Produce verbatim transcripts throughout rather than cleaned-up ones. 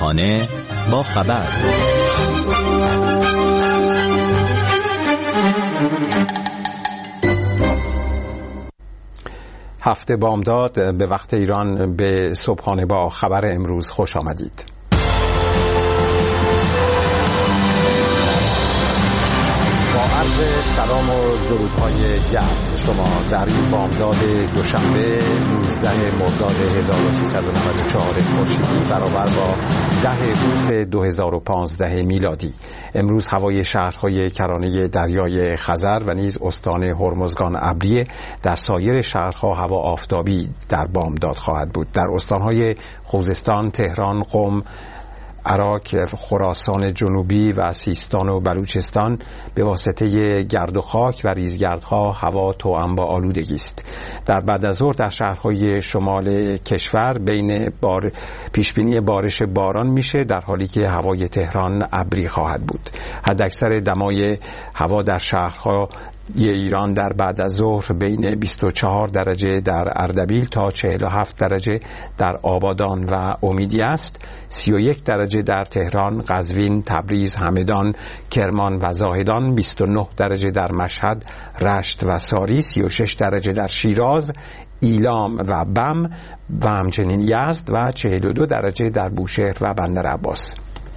صبحانه با خبر. هفته بامداد به وقت ایران به صبحانه با خبر امروز خوش آمدید. سلام و درودهای گرم شما در این بامداد دوشنبه نوزده مرداد هزار و سیصد و نود و چهار خورشیدی برابر با ده اوت دو هزار و پانزده میلادی. امروز هوای شهرهای کرانه دریای خزر و نیز استان هرمزگان ابریه در سایر شهرها هوا آفتابی در بامداد خواهد بود. در استانهای خوزستان، تهران، قم، عراق، خراسان جنوبی و سیستان و بلوچستان به واسطه گرد و خاک و ریزگردها هوا توأم با آلودگی است. در بعد از ظهر در شهرهای شمال کشور بین بار پیشبینی بارش باران میشه، در حالی که هوای تهران ابری خواهد بود. حداکثر دمای هوا در شهرها ایران در بعد از ظهر بین بیست و چهار درجه در اردبیل تا چهل و هفت درجه در آبادان و امیدی است، سی و یک درجه در تهران، قزوین، تبریز، همدان، کرمان و زاهدان، بیست و نه درجه در مشهد، رشت و ساری، سی و شش درجه در شیراز، ایلام و بم و همچنین یزد و چهل و دو درجه در بوشهر و بندر عباس.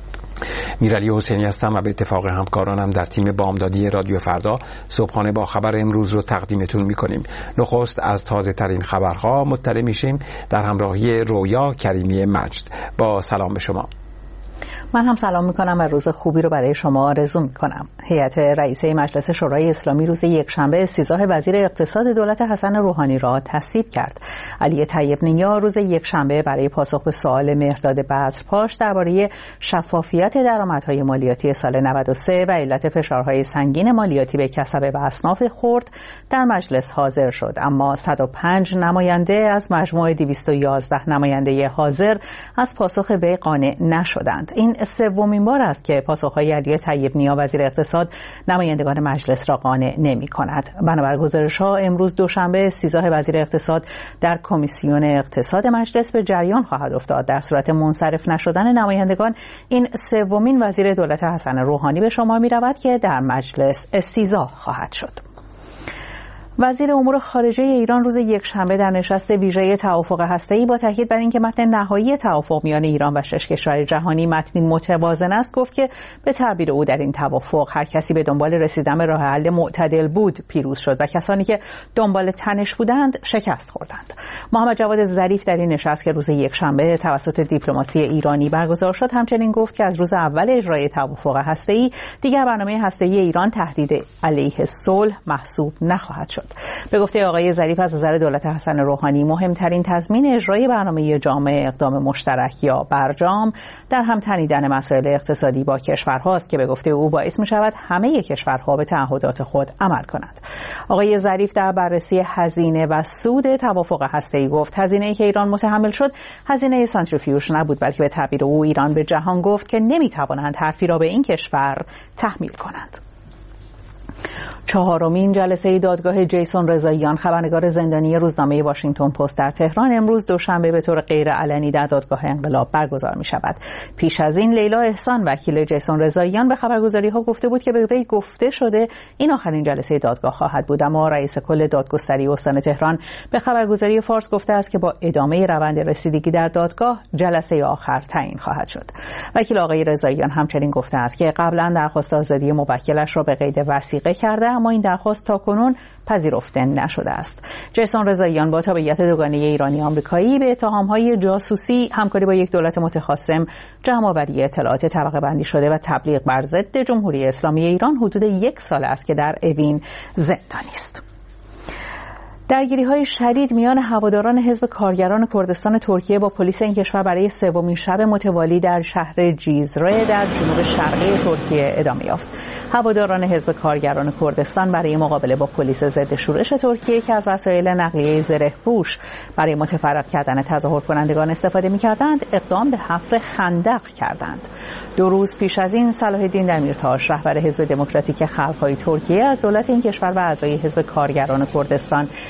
میرعلی حسینی هستم و به اتفاق همکارانم در تیم بامدادی رادیو فردا صبحانه با خبر امروز رو تقدیمتون میکنیم. نخست از تازه ترین خبرها مطلع میشیم در همراهی رویا کریمی مجد. با سلام به شما. من هم سلام میکنم و روز خوبی رو برای شما آرزو میکنم. هیئت رئیسه مجلس شورای اسلامی روز یکشنبه استیضاح وزیر اقتصاد دولت حسن روحانی را تصویب کرد. علی طیب نیا روز یکشنبه برای پاسخ به سوال مهرداد بذرپاش درباره شفافیت درآمدهای مالیاتی سال نود و سه و علت فشارهای سنگین مالیاتی به کسب و اصناف خرد در مجلس حاضر شد، اما صد و پنج نماینده از مجموع دویست و یازده نماینده حاضر از پاسخ وی قانع نشدند. این سومین بار است که پاسخهای علی طیب نیا وزیر اقتصاد نمایندگان مجلس را قانع نمی کند. بنابر گزارش‌ها امروز دوشنبه استیضاح وزیر اقتصاد در کمیسیون اقتصاد مجلس به جریان خواهد افتاد. در صورت منصرف نشدن نمایندگان این سومین وزیر دولت حسن روحانی به شمار می رود که در مجلس استیضاح خواهد شد. وزیر امور خارجه ایران روز یکشنبه در نشست ویژه توافق هسته‌ای با تاکید بر اینکه متن نهایی توافق میان ایران و شش کشور جهانی متنی متوازن است، گفت که به تعبیر او در این توافق هر کسی به دنبال رسیدن به راه حل معتدل بود پیروز شد و کسانی که دنبال تنش بودند شکست خوردند. محمد جواد ظریف در این نشست که روز یکشنبه توسط دیپلماسی ایرانی برگزار شد همچنین گفت که از روز اول اجرای توافق هسته‌ای دیگر برنامه هسته‌ای ایران تهدید علیه صلح محسوب نخواهد شد. به گفته آقای ظریف از نظر دولت حسن روحانی مهمترین تضمین اجرای برنامه جامع اقدام مشترک یا برجام در هم تنیدن مسائل اقتصادی با کشورهاست که به گفته او باعث می شود همه کشورها به تعهدات خود عمل کنند. آقای ظریف در بررسی هزینه و سود توافق هسته‌ای گفت هزینه‌ای که ایران متحمل شد هزینه سانتریفیوژ نبود، بلکه به تعبیر او ایران به جهان گفت که نمی توانند حرفی را به این کشور تحمیل کنند. چهارمین جلسه دادگاه جیسون رضاییان خبرنگار زندانی روزنامه واشنگتن پست در تهران امروز دوشنبه به طور غیر علنی در دادگاه انقلاب برگزار می شود. پیش از این لیلا احسان وکیل جیسون رضاییان به خبرگزاری ها گفته بود که به وی گفته شده این آخرین جلسه دادگاه خواهد بود، اما رئیس کل دادگستری استان تهران به خبرگزاری فارس گفته است که با ادامه روند رسیدگی در دادگاه جلسه آخر تعیین خواهد شد. وکیل آقای رضاییان همچنین گفته است که قبلا درخواست آزادی موکلش را به قید وثیقه کرده اما این درخواست تاکنون پذیرفته نشده است. جیسون رضاییان با تابعیت دوگانه ایرانی آمریکایی به اتهام‌های جاسوسی، همکاری با یک دولت متخاصم، جمع‌آوری اطلاعات طبقه بندی شده و تبلیغ بر ضد جمهوری اسلامی ایران حدود یک سال است که در اوین زندانی است. درگیری‌های شدید میان هواداران حزب کارگران کردستان ترکیه با پلیس این کشور برای سومین شب متوالی در شهر جیزره در جنوب شرقی ترکیه ادامه یافت. هواداران حزب کارگران کردستان برای مقابله با پلیس ضد شورش ترکیه که از وسایل نقلیه زره‌پوش برای متفرق کردن تظاهر کنندگان استفاده می‌کردند، اقدام به حفر خندق کردند. دو روز پیش از این صلاح الدین دمیرتاش رهبر حزب دموکراتیک خلق‌های ترکیه از دولت این کشور و اعضای حزب کارگران کردستان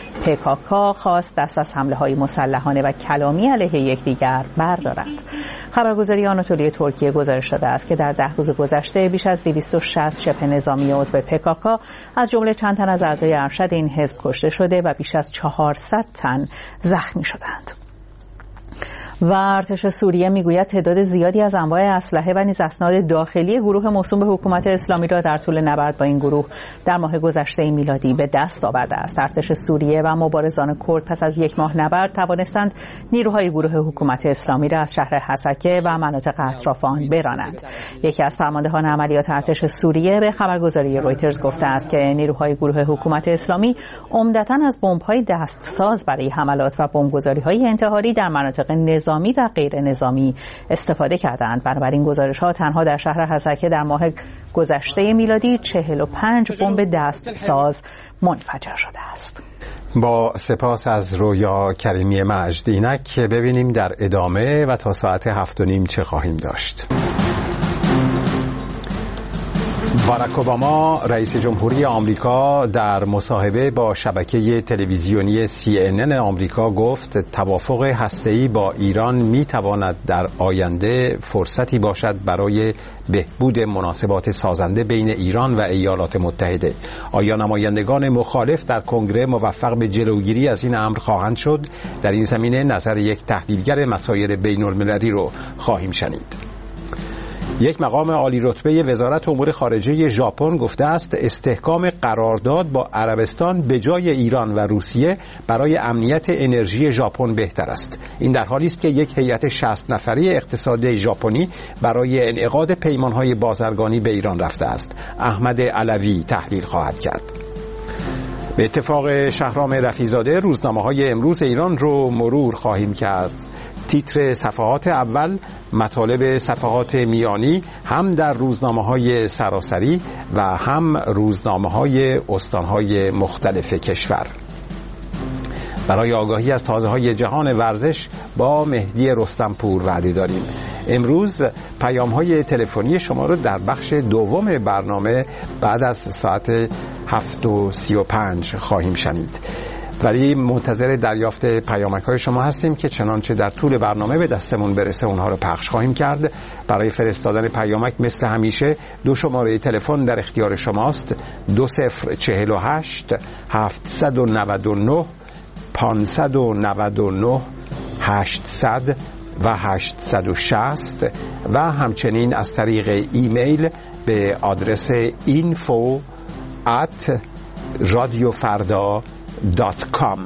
پیکاکا خواست دست از حمله‌های مسلحانه و کلامی علیه یکدیگر بردارند. خبرگزاری آناتولی ترکیه گزارش داده است که در ده روز گذشته بیش از دویست و شصت شبه نظامی عضو پیکاکا از جمله چند تن از اعضای ارشد این حزب کشته شده و بیش از چهارصد تن زخمی شدند. و ارتش سوریه میگوید تعداد زیادی از انواع اسلحه و نیز اسناد داخلی گروه موسوم به حکومت اسلامی را در طول نبرد با این گروه در ماه گذشته میلادی به دست آورده است. ارتش سوریه و مبارزان کرد پس از یک ماه نبرد توانستند نیروهای گروه حکومت اسلامی را از شهر حسکه و مناطق اطراف آن برانند. یکی از فرماندهان عملیات ارتش سوریه به خبرگزاری رویترز گفته است که نیروهای گروه حکومت اسلامی عمدتاً از بمب‌های دستساز برای حملات و بمبگذاری‌های انتحاری در مناطق نظامی و غیر نظامی استفاده کردند. بنابراین گزارش‌ها تنها در شهر حسکه در ماه گذشته میلادی چهل و پنج بمب دستساز منفجر شده است. با سپاس از رویا کریمی مجد. اینک ببینیم در ادامه و تا ساعت هفت و نیم چه خواهیم داشت. باراک اوباما رئیس جمهوری آمریکا در مصاحبه با شبکه تلویزیونی سی ان ان آمریکا گفت توافق هسته‌ای با ایران می‌تواند در آینده فرصتی باشد برای بهبود مناسبات سازنده بین ایران و ایالات متحده. آیا نمایندگان مخالف در کنگره موفق به جلوگیری از این امر خواهند شد؟ در این زمینه نظر یک تحلیلگر مسائل بین‌المللی رو خواهیم شنید. یک مقام عالی رتبه وزارت امور خارجه ژاپن گفته است استحکام قرارداد با عربستان به جای ایران و روسیه برای امنیت انرژی ژاپن بهتر است. این در حالی است که یک هیئت شصت نفری اقتصادی ژاپنی برای انعقاد پیمان‌های بازرگانی به ایران رفته است. احمد علوی تحلیل خواهد کرد. به اتفاق شهرام رفیع‌زاده روزنامه‌های امروز ایران رو مرور خواهیم کرد. تیتر صفحات اول، مطالب صفحات میانی هم در روزنامه‌های سراسری و هم روزنامه‌های استان‌های مختلف کشور. برای آگاهی از تازه‌های جهان ورزش با مهدی رستمپور وعده داریم. امروز پیام‌های تلفنی شما رو در بخش دوم برنامه بعد از ساعت هفت و سی و پنج خواهیم شنید. ولی منتظر دریافت پیامک‌های شما هستیم که چنانچه در طول برنامه به دستمون برسه اونها رو پخش خواهیم کرد. برای فرستادن پیامک مثل همیشه دو شماره تلفن در اختیار شماست: دو صفر چهل و هشت هفتصد و نود و نه پانصد و نود و نه هشتصد و هشتصد و شصت و همچنین از طریق ایمیل به آدرس اینفو ات رادیو فردا دات کام.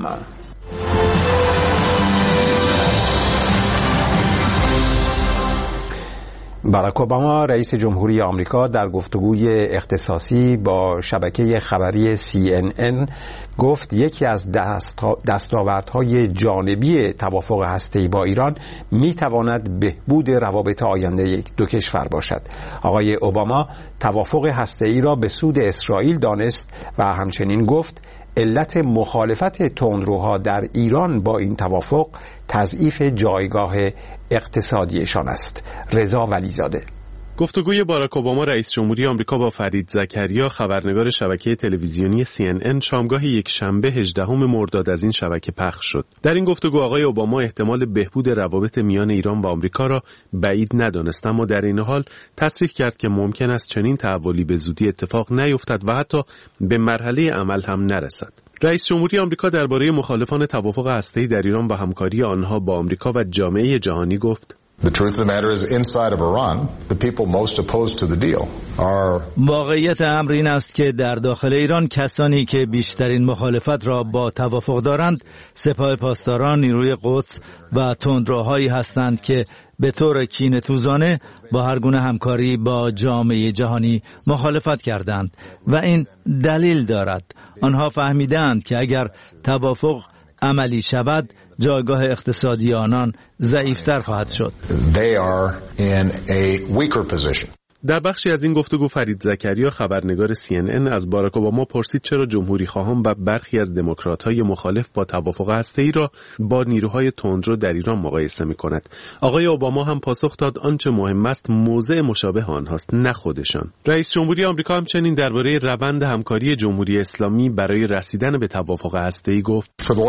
باراک اوباما رئیس جمهوری آمریکا در گفتگوی اختصاصی با شبکه خبری سی ان ان گفت یکی از دستاوردهای جانبی توافق هسته‌ای با ایران میتواند بهبود روابط آینده یک دو کشور باشد. آقای اوباما توافق هسته‌ای را به سود اسرائیل دانست و همچنین گفت علت مخالفت تندروها در ایران با این توافق تضعیف جایگاه اقتصادیشان است. رضا ولیزاده. گفتگوی باراک اوباما رئیس جمهوری آمریکا با فرید زکریا خبرنگار شبکه تلویزیونی سی ان ان شامگاه یک شنبه هجدهم مرداد از این شبکه پخش شد. در این گفتگو آقای اوباما احتمال بهبود روابط میان ایران و آمریکا را بعید ندانست، اما در این حال تصریح کرد که ممکن است چنین تحولی به زودی اتفاق نیفتد و حتی به مرحله عمل هم نرسد. رئیس جمهوری آمریکا درباره مخالفان توافق هسته‌ای در ایران و همکاری آنها با آمریکا و جامعه جهانی گفت: The truth of the matter is inside of Iran, the people most opposed to the deal are واقعیت امر این است که در داخل ایران کسانی که بیشترین مخالفت را با توافق دارند سپاه پاسداران، نیروی قدس و تندروهایی هستند که به طور کینه‌توزانه با هر گونه همکاری با جامعه جهانی مخالفت کردند و این دلیل دارد. آنها فهمیدند که اگر توافق عملی شود جایگاه اقتصادی آنان ضعیفتر خواهد شد. They are in a weaker position. در بخشی از این گفتگو فرید زکریا خبرنگار سی ان ان از باراک اوباما پرسید چرا جمهوری خواهان و برخی از دموکرات‌های مخالف با توافق هسته‌ای را با نیروهای تندرو در ایران مقایسه می‌کند. آقای اوباما هم پاسخ داد آنچه مهم است موضع مشابه آنهاست نه خودشان. رئیس جمهوری آمریکا همچنین درباره روند همکاری جمهوری اسلامی برای رسیدن به توافق هسته‌ای گفت: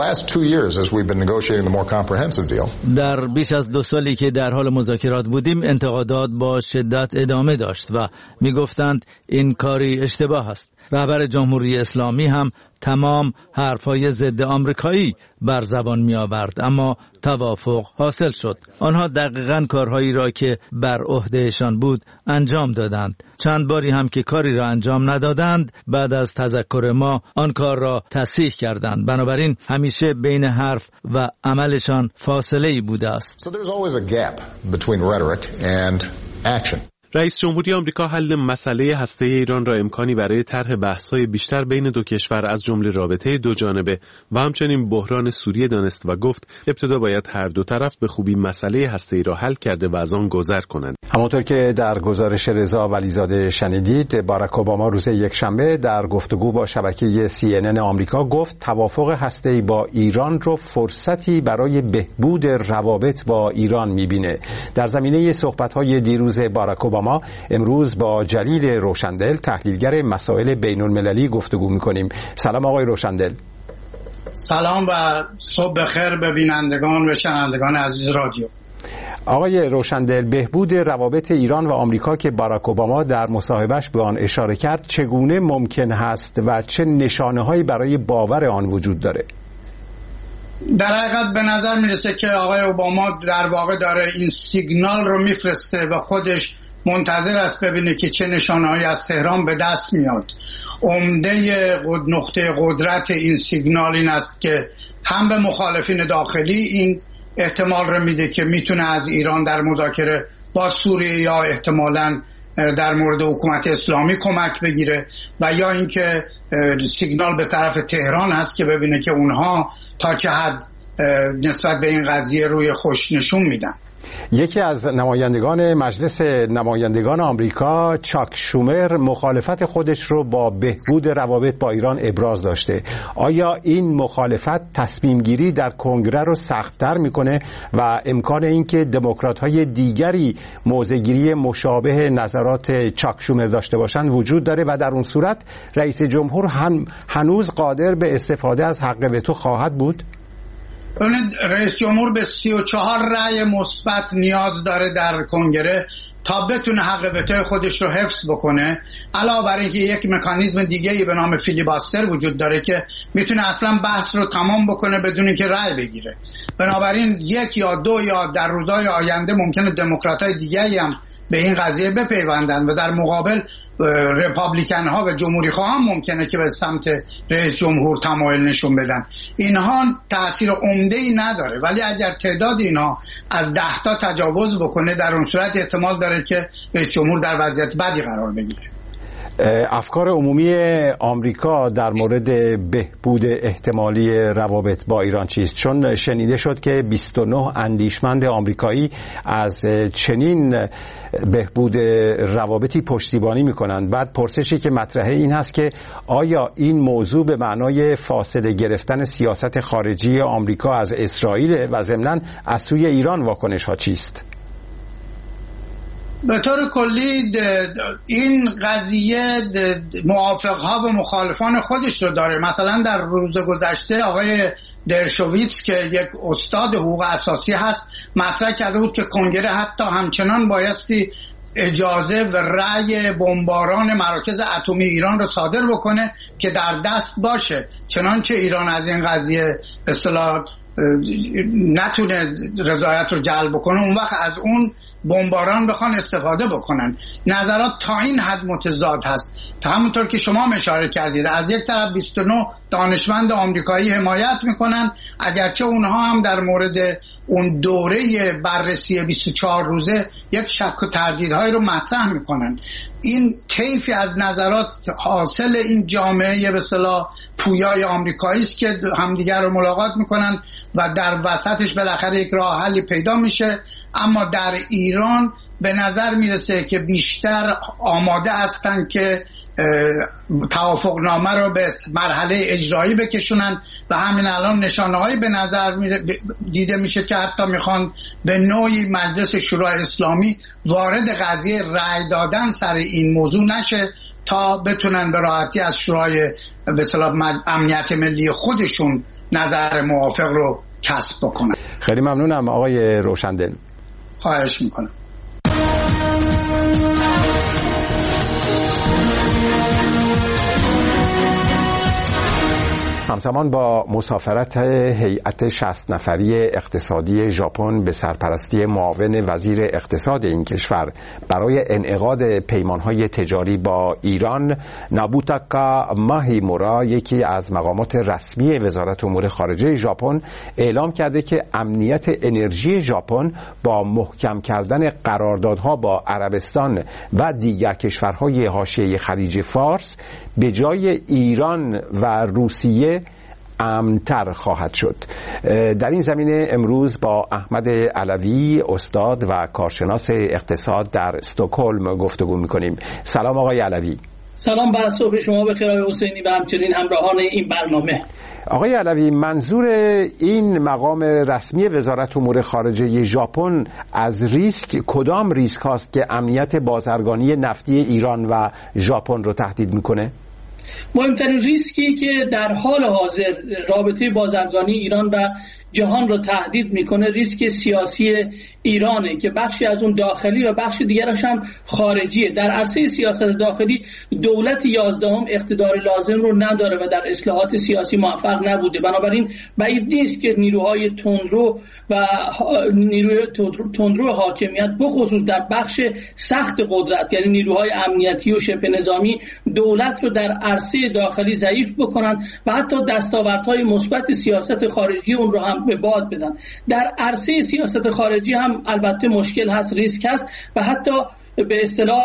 در بیش از دو سالی که در حال مذاکرات بودیم انتقادات با شدت ادامه داشت و میگفتند این کاری اشتباه است. رهبر جمهوری اسلامی هم تمام حرفهای ضد آمریکایی بر زبان می آورد، اما توافق حاصل شد. آنها دقیقاً کارهایی را که بر عهدهشان بود انجام دادند. چند باری هم که کاری را انجام ندادند بعد از تذکر ما آن کار را تصحیح کردند. بنابراین همیشه بین حرف و عملشان فاصله‌ای بوده است. So there's always a gap between rhetoric and action. رئیس جمهوری آمریکا حل مسئله هسته ایران را امکانی برای طرح بحث‌های بیشتر بین دو کشور از جمله رابطه دو جانبه و همچنین بحران سوریه دانست و گفت ابتدا باید هر دو طرف به خوبی مسئله هسته ای را حل کرده و از آن گذر کنند. همانطور که در گزارش رضا ولیزاده شنیدید، باراک اوباما روز یکشنبه در گفتگو با شبکه سی ان ان آمریکا گفت توافق هسته‌ای با ایران رو فرصتی برای بهبود روابط با ایران می‌بینه. در زمینه صحبت‌های دیروز باراک اوباما امروز با جلیل روشندل تحلیلگر مسائل بین‌المللی گفتگو می‌کنیم. سلام آقای روشندل. سلام و صبح بخیر به بینندگان و شنوندگان عزیز رادیو. آقای روشندل، بهبود روابط ایران و آمریکا که باراک اوباما در مصاحبهش به آن اشاره کرد چگونه ممکن هست و چه نشانه‌هایی برای باور آن وجود داره؟ در حقیقت به نظر میرسه که آقای اوباما در واقع داره این سیگنال رو میفرسته و خودش منتظر است ببینه که چه نشانه‌هایی از تهران به دست میاد. عمده نقطه قدرت این سیگنال این است که هم به مخالفین داخلی این احتمال رو میده که میتونه از ایران در مذاکره با سوریه یا احتمالاً در مورد حکومت اسلامی کمک بگیره و یا اینکه سیگنال به طرف تهران هست که ببینه که اونها تا چه حد نسبت به این قضیه روی خوش نشون میدن. یکی از نمایندگان مجلس نمایندگان آمریکا، چاک شومر، مخالفت خودش رو با بهبود روابط با ایران ابراز داشته. آیا این مخالفت تصمیم گیری در کنگره رو سخت‌تر میکنه و امکان اینکه دموکرات‌های دیگری موضع‌گیری مشابه نظرات چاک شومر داشته باشند وجود داره و در اون صورت رئیس جمهور هم هنوز قادر به استفاده از حق وتو خواهد بود؟ رئیس جمهور به سی و چهار رأی مثبت نیاز داره در کنگره تا بتونه حق وتو خودش رو حفظ بکنه. علاوه بر اینکه یک مکانیزم دیگه‌ای به نام فیلیباستر وجود داره که میتونه اصلا بحث رو تمام بکنه بدون اینکه رأی بگیره. بنابراین یک یا دو یا در روزهای آینده ممکنه دموکرات‌های دیگه‌ای هم به این قضیه بپیوندن و در مقابل رپابلیکن ها و جمهوری خواهان ممکنه که به سمت رئیس جمهور تمایل نشون بدن. اینها تأثیر عمده‌ای نداره، ولی اگر تعداد اینها از ده تا تجاوز بکنه در اون صورت احتمال داره که رئیس جمهور در وضعیت بدی قرار بگیره. افکار عمومی آمریکا در مورد بهبود احتمالی روابط با ایران چیست؟ چون شنیده شد که بیست و نه اندیشمند آمریکایی از چنین بهبود روابطی پشتیبانی میکنند. بعد پرسشی که مطرحه این هست که آیا این موضوع به معنای فاصله گرفتن سیاست خارجی آمریکا از اسرائیل و ضمناً از سوی ایران واکنش ها چیست؟ به طور کلی این قضیه موافقها و مخالفان خودش رو داره. مثلا در روز گذشته آقای درشویتس که یک استاد حقوق اساسی هست مطرح کرده بود که کنگره حتی همچنان بایستی اجازه و رأی بمباران مراکز اتمی ایران رو صادر بکنه که در دست باشه، چنانچه ایران از این قضیه اصطلاح نتونه رضایت رو جلب بکنه، اون وقت از اون بمباران بخوان استفاده بکنن. نظرات تا این حد متضاد هست. تا همونطور که شما اشاره کردید از یک طرف بیست و نه دانشمند آمریکایی حمایت میکنن، اگرچه اونها هم در مورد اون دوره بررسی بیست و چهار روزه یک شک و تردیدهای رو مطرح میکنن. این طیفی از نظرات حاصل این جامعه به اصطلاح پویای آمریکایی است که همدیگر رو ملاقات میکنن و در وسطش بالاخره یک راه حلی پیدا میشه. اما در ایران به نظر میرسه که بیشتر آماده هستن که توافقنامه رو به مرحله اجرایی بکشونن و همین الان نشانه‌هایی به نظر دیده میشه که حتی میخوان به نوعی مجلس شورای اسلامی وارد قضیه رأی دادن سر این موضوع نشه تا بتونن به راحتی از شورای به اصطلاح امنیت ملی خودشون نظر موافق رو کسب بکنن. خیلی ممنونم آقای روشندل. خواهش میکنم. همزمان با مسافرت هیئت شصت نفری اقتصادی ژاپن به سرپرستی معاون وزیر اقتصاد این کشور برای انعقاد پیمانهای تجاری با ایران، نابوتاکا ماهیمورا، یکی از مقامات رسمی وزارت امور خارجه ژاپن، اعلام کرده که امنیت انرژی ژاپن با محکم کردن قراردادها با عربستان و دیگر کشورهای حاشیه خلیج فارس به جای ایران و روسیه امن‌تر خواهد شد. در این زمینه امروز با احمد علوی، استاد و کارشناس اقتصاد در استکهلم گفتگو می‌کنیم. سلام آقای علوی. سلام، بر صبح شما بخیر آقای حسینی و همچنین همراهان این برنامه. آقای علوی، منظور این مقام رسمی وزارت امور خارجه ژاپن از ریسک کدام ریسک هاست که امنیت بازرگانی نفتی ایران و ژاپن رو تهدید میکنه؟ مهمترین ریسکی که در حال حاضر رابطه بازرگانی ایران و جهان را تهدید میکنه ریسک سیاسی ایرانه که بخشی از اون داخلی و بخش دیگرش هم خارجیه. در عرصه سیاست داخلی دولت یازدهم اقتدار لازم رو نداره و در اصلاحات سیاسی موفق نبوده، بنابراین بعید نیست که نیروهای تندرو و نیروی تندرو حاکمیت بخصوص در بخش سخت قدرت، یعنی نیروهای امنیتی و شبه نظامی، دولت رو در عرصه داخلی ضعیف بکنن و حتی دستاوردهای مثبت سیاست خارجی اون رو هم به باد بدن. در عرصه سیاست خارجی هم البته مشکل هست، ریسک هست و حتی به اصطلاح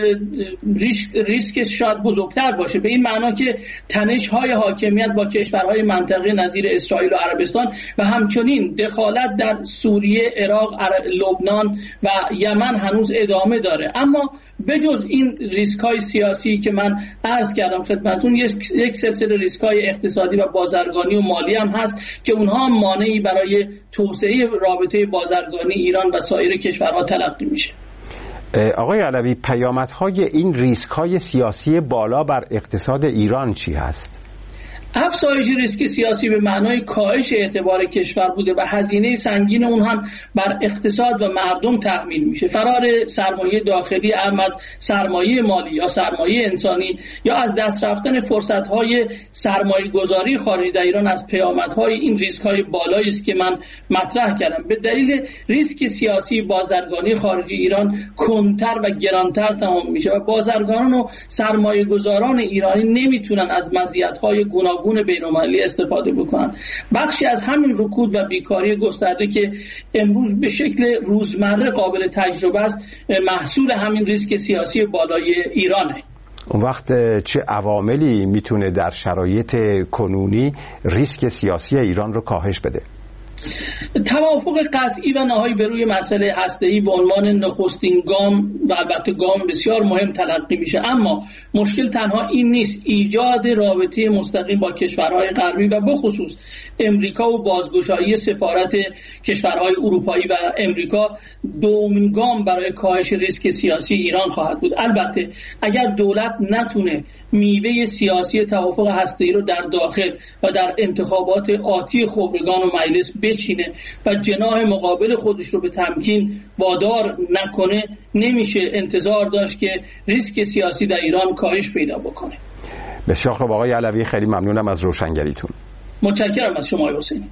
ریسک شاید بزرگتر باشه، به این معنا که تنش‌های حاکمیت با کشورهای منطقه نظیر اسرائیل و عربستان و همچنین دخالت در سوریه، عراق، لبنان و یمن هنوز ادامه داره. اما بجز این ریسک‌های سیاسی که من عرض کردم خدمتتون، یک سلسله ریسک‌های اقتصادی و بازرگانی و مالی هم هست که اونها مانعی برای توسعه رابطه بازرگانی ایران و سایر کشورها تلقی میشه. آقای علوی، پیامدهای این ریسک‌های سیاسی بالا بر اقتصاد ایران چی هست؟ افزایش ریسک سیاسی به معنای کاهش اعتبار کشور بوده و هزینه سنگین اون هم بر اقتصاد و مردم تحمیل میشه. فرار سرمایه داخلی، هم از سرمایه مالی یا سرمایه انسانی یا از دست رفتن فرصت‌های سرمایه گذاری خارجی در ایران از پیامدهای این ریسک‌های بالایی است که من مطرح کردم. به دلیل ریسک سیاسی بازرگانی خارجی ایران کندتر و گرانتر تمام میشه و بازرگانان و سرمایه گذاران ایرانی نمیتونن از مزیت‌های گوناگون بین‌المللی استفاده بکنن. بخشی از همین رکود و بیکاری گسترده که امروز به شکل روزمره قابل تجربه است محصول همین ریسک سیاسی بالای ایرانه. اون وقت چه عواملی میتونه در شرایط کنونی ریسک سیاسی ایران رو کاهش بده؟ توافق قطعی و نهایی به روی مسئله هسته‌ای به عنوان نخستین گام و البته گام بسیار مهم تلقی میشه، اما مشکل تنها این نیست. ایجاد رابطه مستقیم با کشورهای غربی و بخصوص امریکا و بازگشایی سفارت کشورهای اروپایی و امریکا دومین گام برای کاهش ریسک سیاسی ایران خواهد بود. البته اگر دولت نتونه میوه سیاسی توافق هسته‌ای رو در داخل و در انتخابات آتی خبرگان و مجلس بچینه و جناح مقابل خودش رو به تمکین وادار نکنه، نمیشه انتظار داشت که ریسک سیاسی در ایران کاهش پیدا بکنه. بسیار خوب آقای علوی، خیلی ممنونم از روشنگریتون. متشکرم از شما آقای حسینی.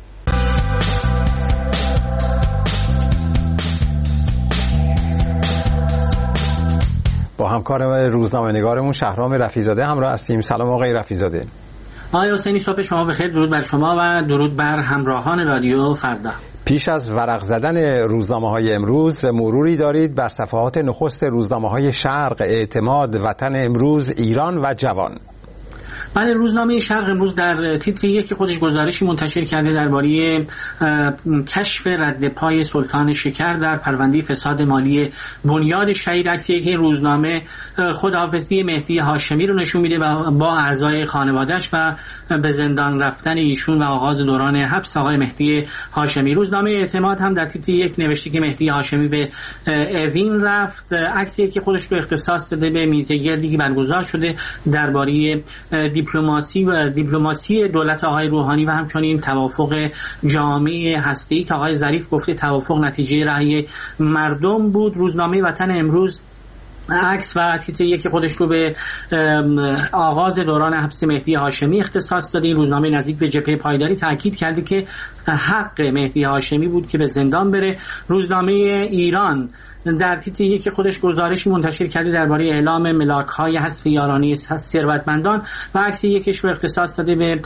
با همکار روزنامه‌نگارمون شهرام رفیع‌زاده همراه هستیم. سلام آقای رفیع‌زاده. آقای حسینی، صبح شما بخیر. درود بر شما و درود بر همراهان رادیو فردا. پیش از ورق زدن روزنامه‌های امروز مروری دارید بر صفحات نخست روزنامه‌های شرق، اعتماد، وطن امروز، ایران و جوان. بله، روزنامه شرق امروز در تیتر یک خودش گزارشی منتشر کرده درباره کشف رد پای سلطان شکر در پرونده فساد مالی بنیاد شهید. عکسی که روزنامه خداحافظی مهدی هاشمی رو نشون میده با اعضای خانواده‌اش و به زندان رفتن ایشون و آغاز دوران حبس آقای مهدی هاشمی. روزنامه اعتماد هم در تیتر یک نوشته که مهدی هاشمی به اوین رفت. عکسی که خودش رو اختصاص داده به میزگردی که برگزار شده درباره دیپلماسی و دیپلماسی دولت آقای روحانی و همچنین توافق جامعه هسته‌ای که آقای ظریف گفته توافق نتیجه رأی مردم بود. روزنامه وطن امروز عکس و تیتر یکی خودش رو به آغاز دوران حبس مهدی هاشمی اختصاص داده. این روزنامه نزدیک به جبهه پایداری تاکید کرده که حق مهدی هاشمی بود که به زندان بره. روزنامه ایران در تیتر یکی خودش گزارشی منتشر کرده درباره اعلام ملاک‌های حذف یارانه ثروتمندان و عکس یکیش رو اختصاص داده به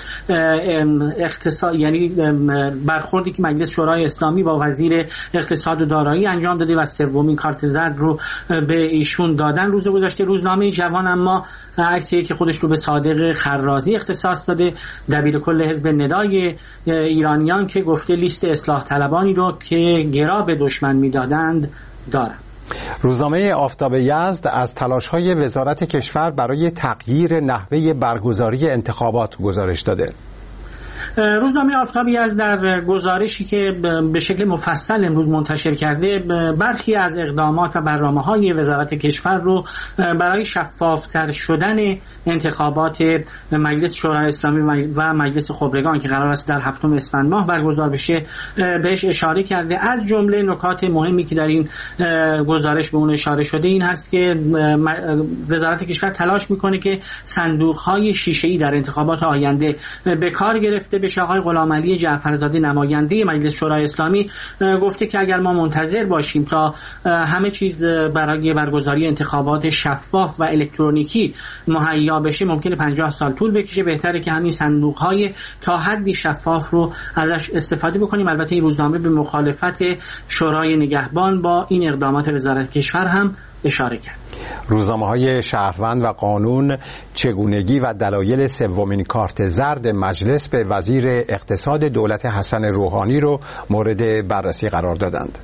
اختصاص یعنی برخوردی که مجلس شورای اسلامی با وزیر اقتصاد و دارایی انجام داده و سومین کارت زرد رو به ایشون دادن روز گذشته. روزنامه جوان اما عکس یکی خودش رو به صادق خرازی اختصاص داده، دبیر کل حزب ندای ایرانیان، که گفته لیست اصلاح طلبانی رو که گرا به دشمن میدادند دارم. روزنامه آفتاب یزد از تلاش‌های وزارت کشور برای تغییر نحوه برگزاری انتخابات گزارش داده. روزنامه آفتاب یزد در گزارشی که به شکل مفصل امروز منتشر کرده برخی از اقدامات و برنامه‌های وزارت کشور رو برای شفاف‌تر شدن انتخابات مجلس شورای اسلامی و مجلس خبرگان که قرار است در هفتم اسفند ماه برگزار بشه بهش اشاره کرده. از جمله نکات مهمی که در این گزارش به اون اشاره شده این هست که وزارت کشور تلاش میکنه که صندوق‌های شیشه‌ای در انتخابات آینده به کار گرفته بشه. آقای غلامعلی جعفرزاده نماینده مجلس شورای اسلامی گفته که اگر ما منتظر باشیم تا همه چیز برای برگزاری انتخابات شفاف و الکترونیکی مهیا بشه ممکنه پنجاه سال طول بکشه. بهتره که همین صندوق‌های تا حدی شفاف رو ازش استفاده بکنیم. البته این روزنامه به مخالفت شورای نگهبان با این اقدامات وزارت کشور هم اشاره کرد. روزنامه‌های شهروند و قانون چگونگی و دلایل سومین کارت زرد مجلس به وزیر اقتصاد دولت حسن روحانی رو مورد بررسی قرار دادند.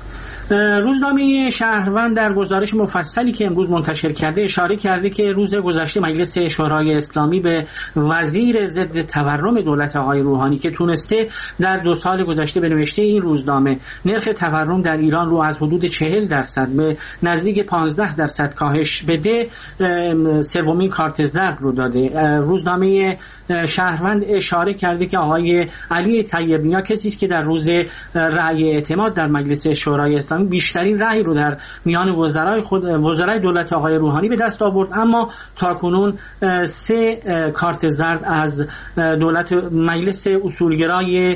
روزنامه شهروند در گزارش مفصلی که امروز منتشر کرده اشاره کرده که روز گذشته مجلس شورای اسلامی به وزیر ضد تورم دولت آقای روحانی که تونسته در دو سال گذشته به نوشته این روزنامه نرخ تورم در ایران رو از حدود چهل درصد به نزدیک پانزده درصد کاهش بده سومین کارت زرد رو داده. روزنامه شهروند اشاره کرده که آقای علی طیب نیا کسی است که در روز رأی اعتماد در مجلس شورای اسلامی بیشترین رأی رو در میان وزرای خود وزرای دولت آقای روحانی به دست آورد، اما تاکنون سه کارت زرد از دولت مجلس اصولگرای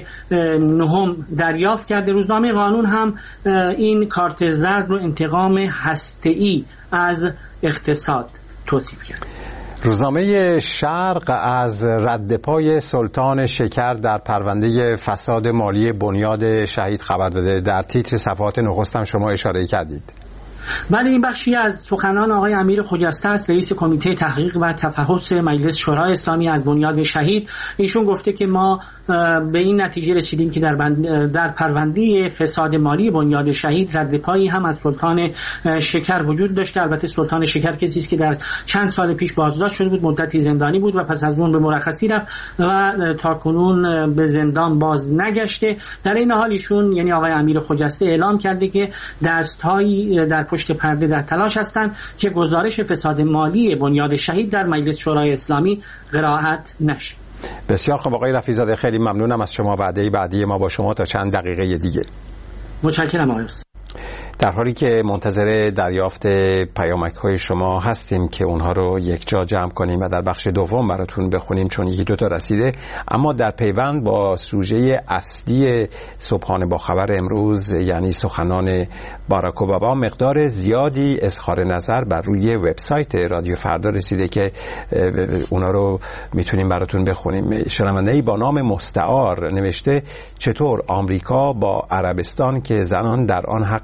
نهم دریافت کرده. روزنامه قانون هم این کارت زرد رو انتقام هسته‌ای از اقتصاد توصیف کرد. روزنامه شرق از رد پای سلطان شکر در پرونده فساد مالی بنیاد شهید خبر داده. در تیتر صفحات نخستم شما اشاره کردید. بله، این بخشی از سخنان آقای امیر خجسته است، رئیس کمیته تحقیق و تفحص مجلس شورای اسلامی از بنیاد شهید. ایشون گفته که ما به این نتیجه رسیدیم که در در پرونده فساد مالی بنیاد شهید رد پایی هم از سلطان شکر وجود داشته. البته سلطان شکر کسی است که در چند سال پیش بازداشت شده بود، مدتی زندانی بود و پس از اون به مرخصی رفت و تاکنون به زندان باز نگشته. در این حال ایشون یعنی آقای امیر خجسته اعلام کرده که دست‌هایی در پشت پرده در تلاش هستند که گزارش فساد مالی بنیاد شهید در مجلس شورای اسلامی قرائت نشه. بسیار خوب آقای رفیع‌زاده، خیلی ممنونم از شما. وعده بعدی ما با شما تا چند دقیقه دیگه. متشکرم آقای. در حالی که منتظر دریافت پیامک‌های شما هستیم که اونها رو یک جا جمع کنیم و در بخش دوم براتون بخونیم چون یکی دو تا رسیده، اما در پیوند با سوژه اصلی صبحانه با خبر امروز یعنی سخنان باراک اوباما مقدار زیادی اظهار نظر بر روی وبسایت رادیو فردا رسیده که اونا رو میتونیم براتون بخونیم. شنونده‌ای با نام مستعار نوشته چطور آمریکا با عربستان که زنان در آن حق رانندگی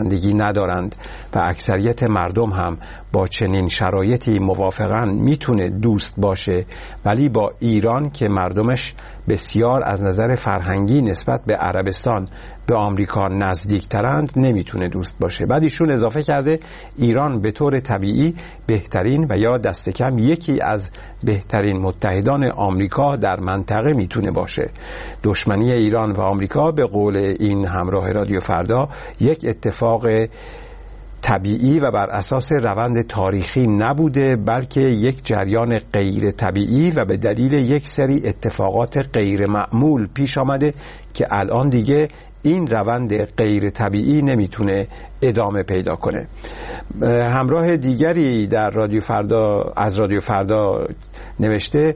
پراکندگی ندارند و اکثریت مردم هم با چنین شرایطی موافقاً میتونه دوست باشه، ولی با ایران که مردمش بسیار از نظر فرهنگی نسبت به عربستان به آمریکا نزدیکترند نمیتونه دوست باشه. بعد ایشون اضافه کرده ایران به طور طبیعی بهترین و یا دست کم یکی از بهترین متحدان آمریکا در منطقه میتونه باشه. دشمنی ایران و آمریکا به قول این همراه رادیو فردا یک اتفاق طبیعی و بر اساس روند تاریخی نبوده، بلکه یک جریان غیر طبیعی و به دلیل یک سری اتفاقات غیر معمول پیش آمده که الان دیگه این روند غیر طبیعی نمیتونه ادامه پیدا کنه. همراه دیگری در رادیو فردا از رادیو فردا نوشته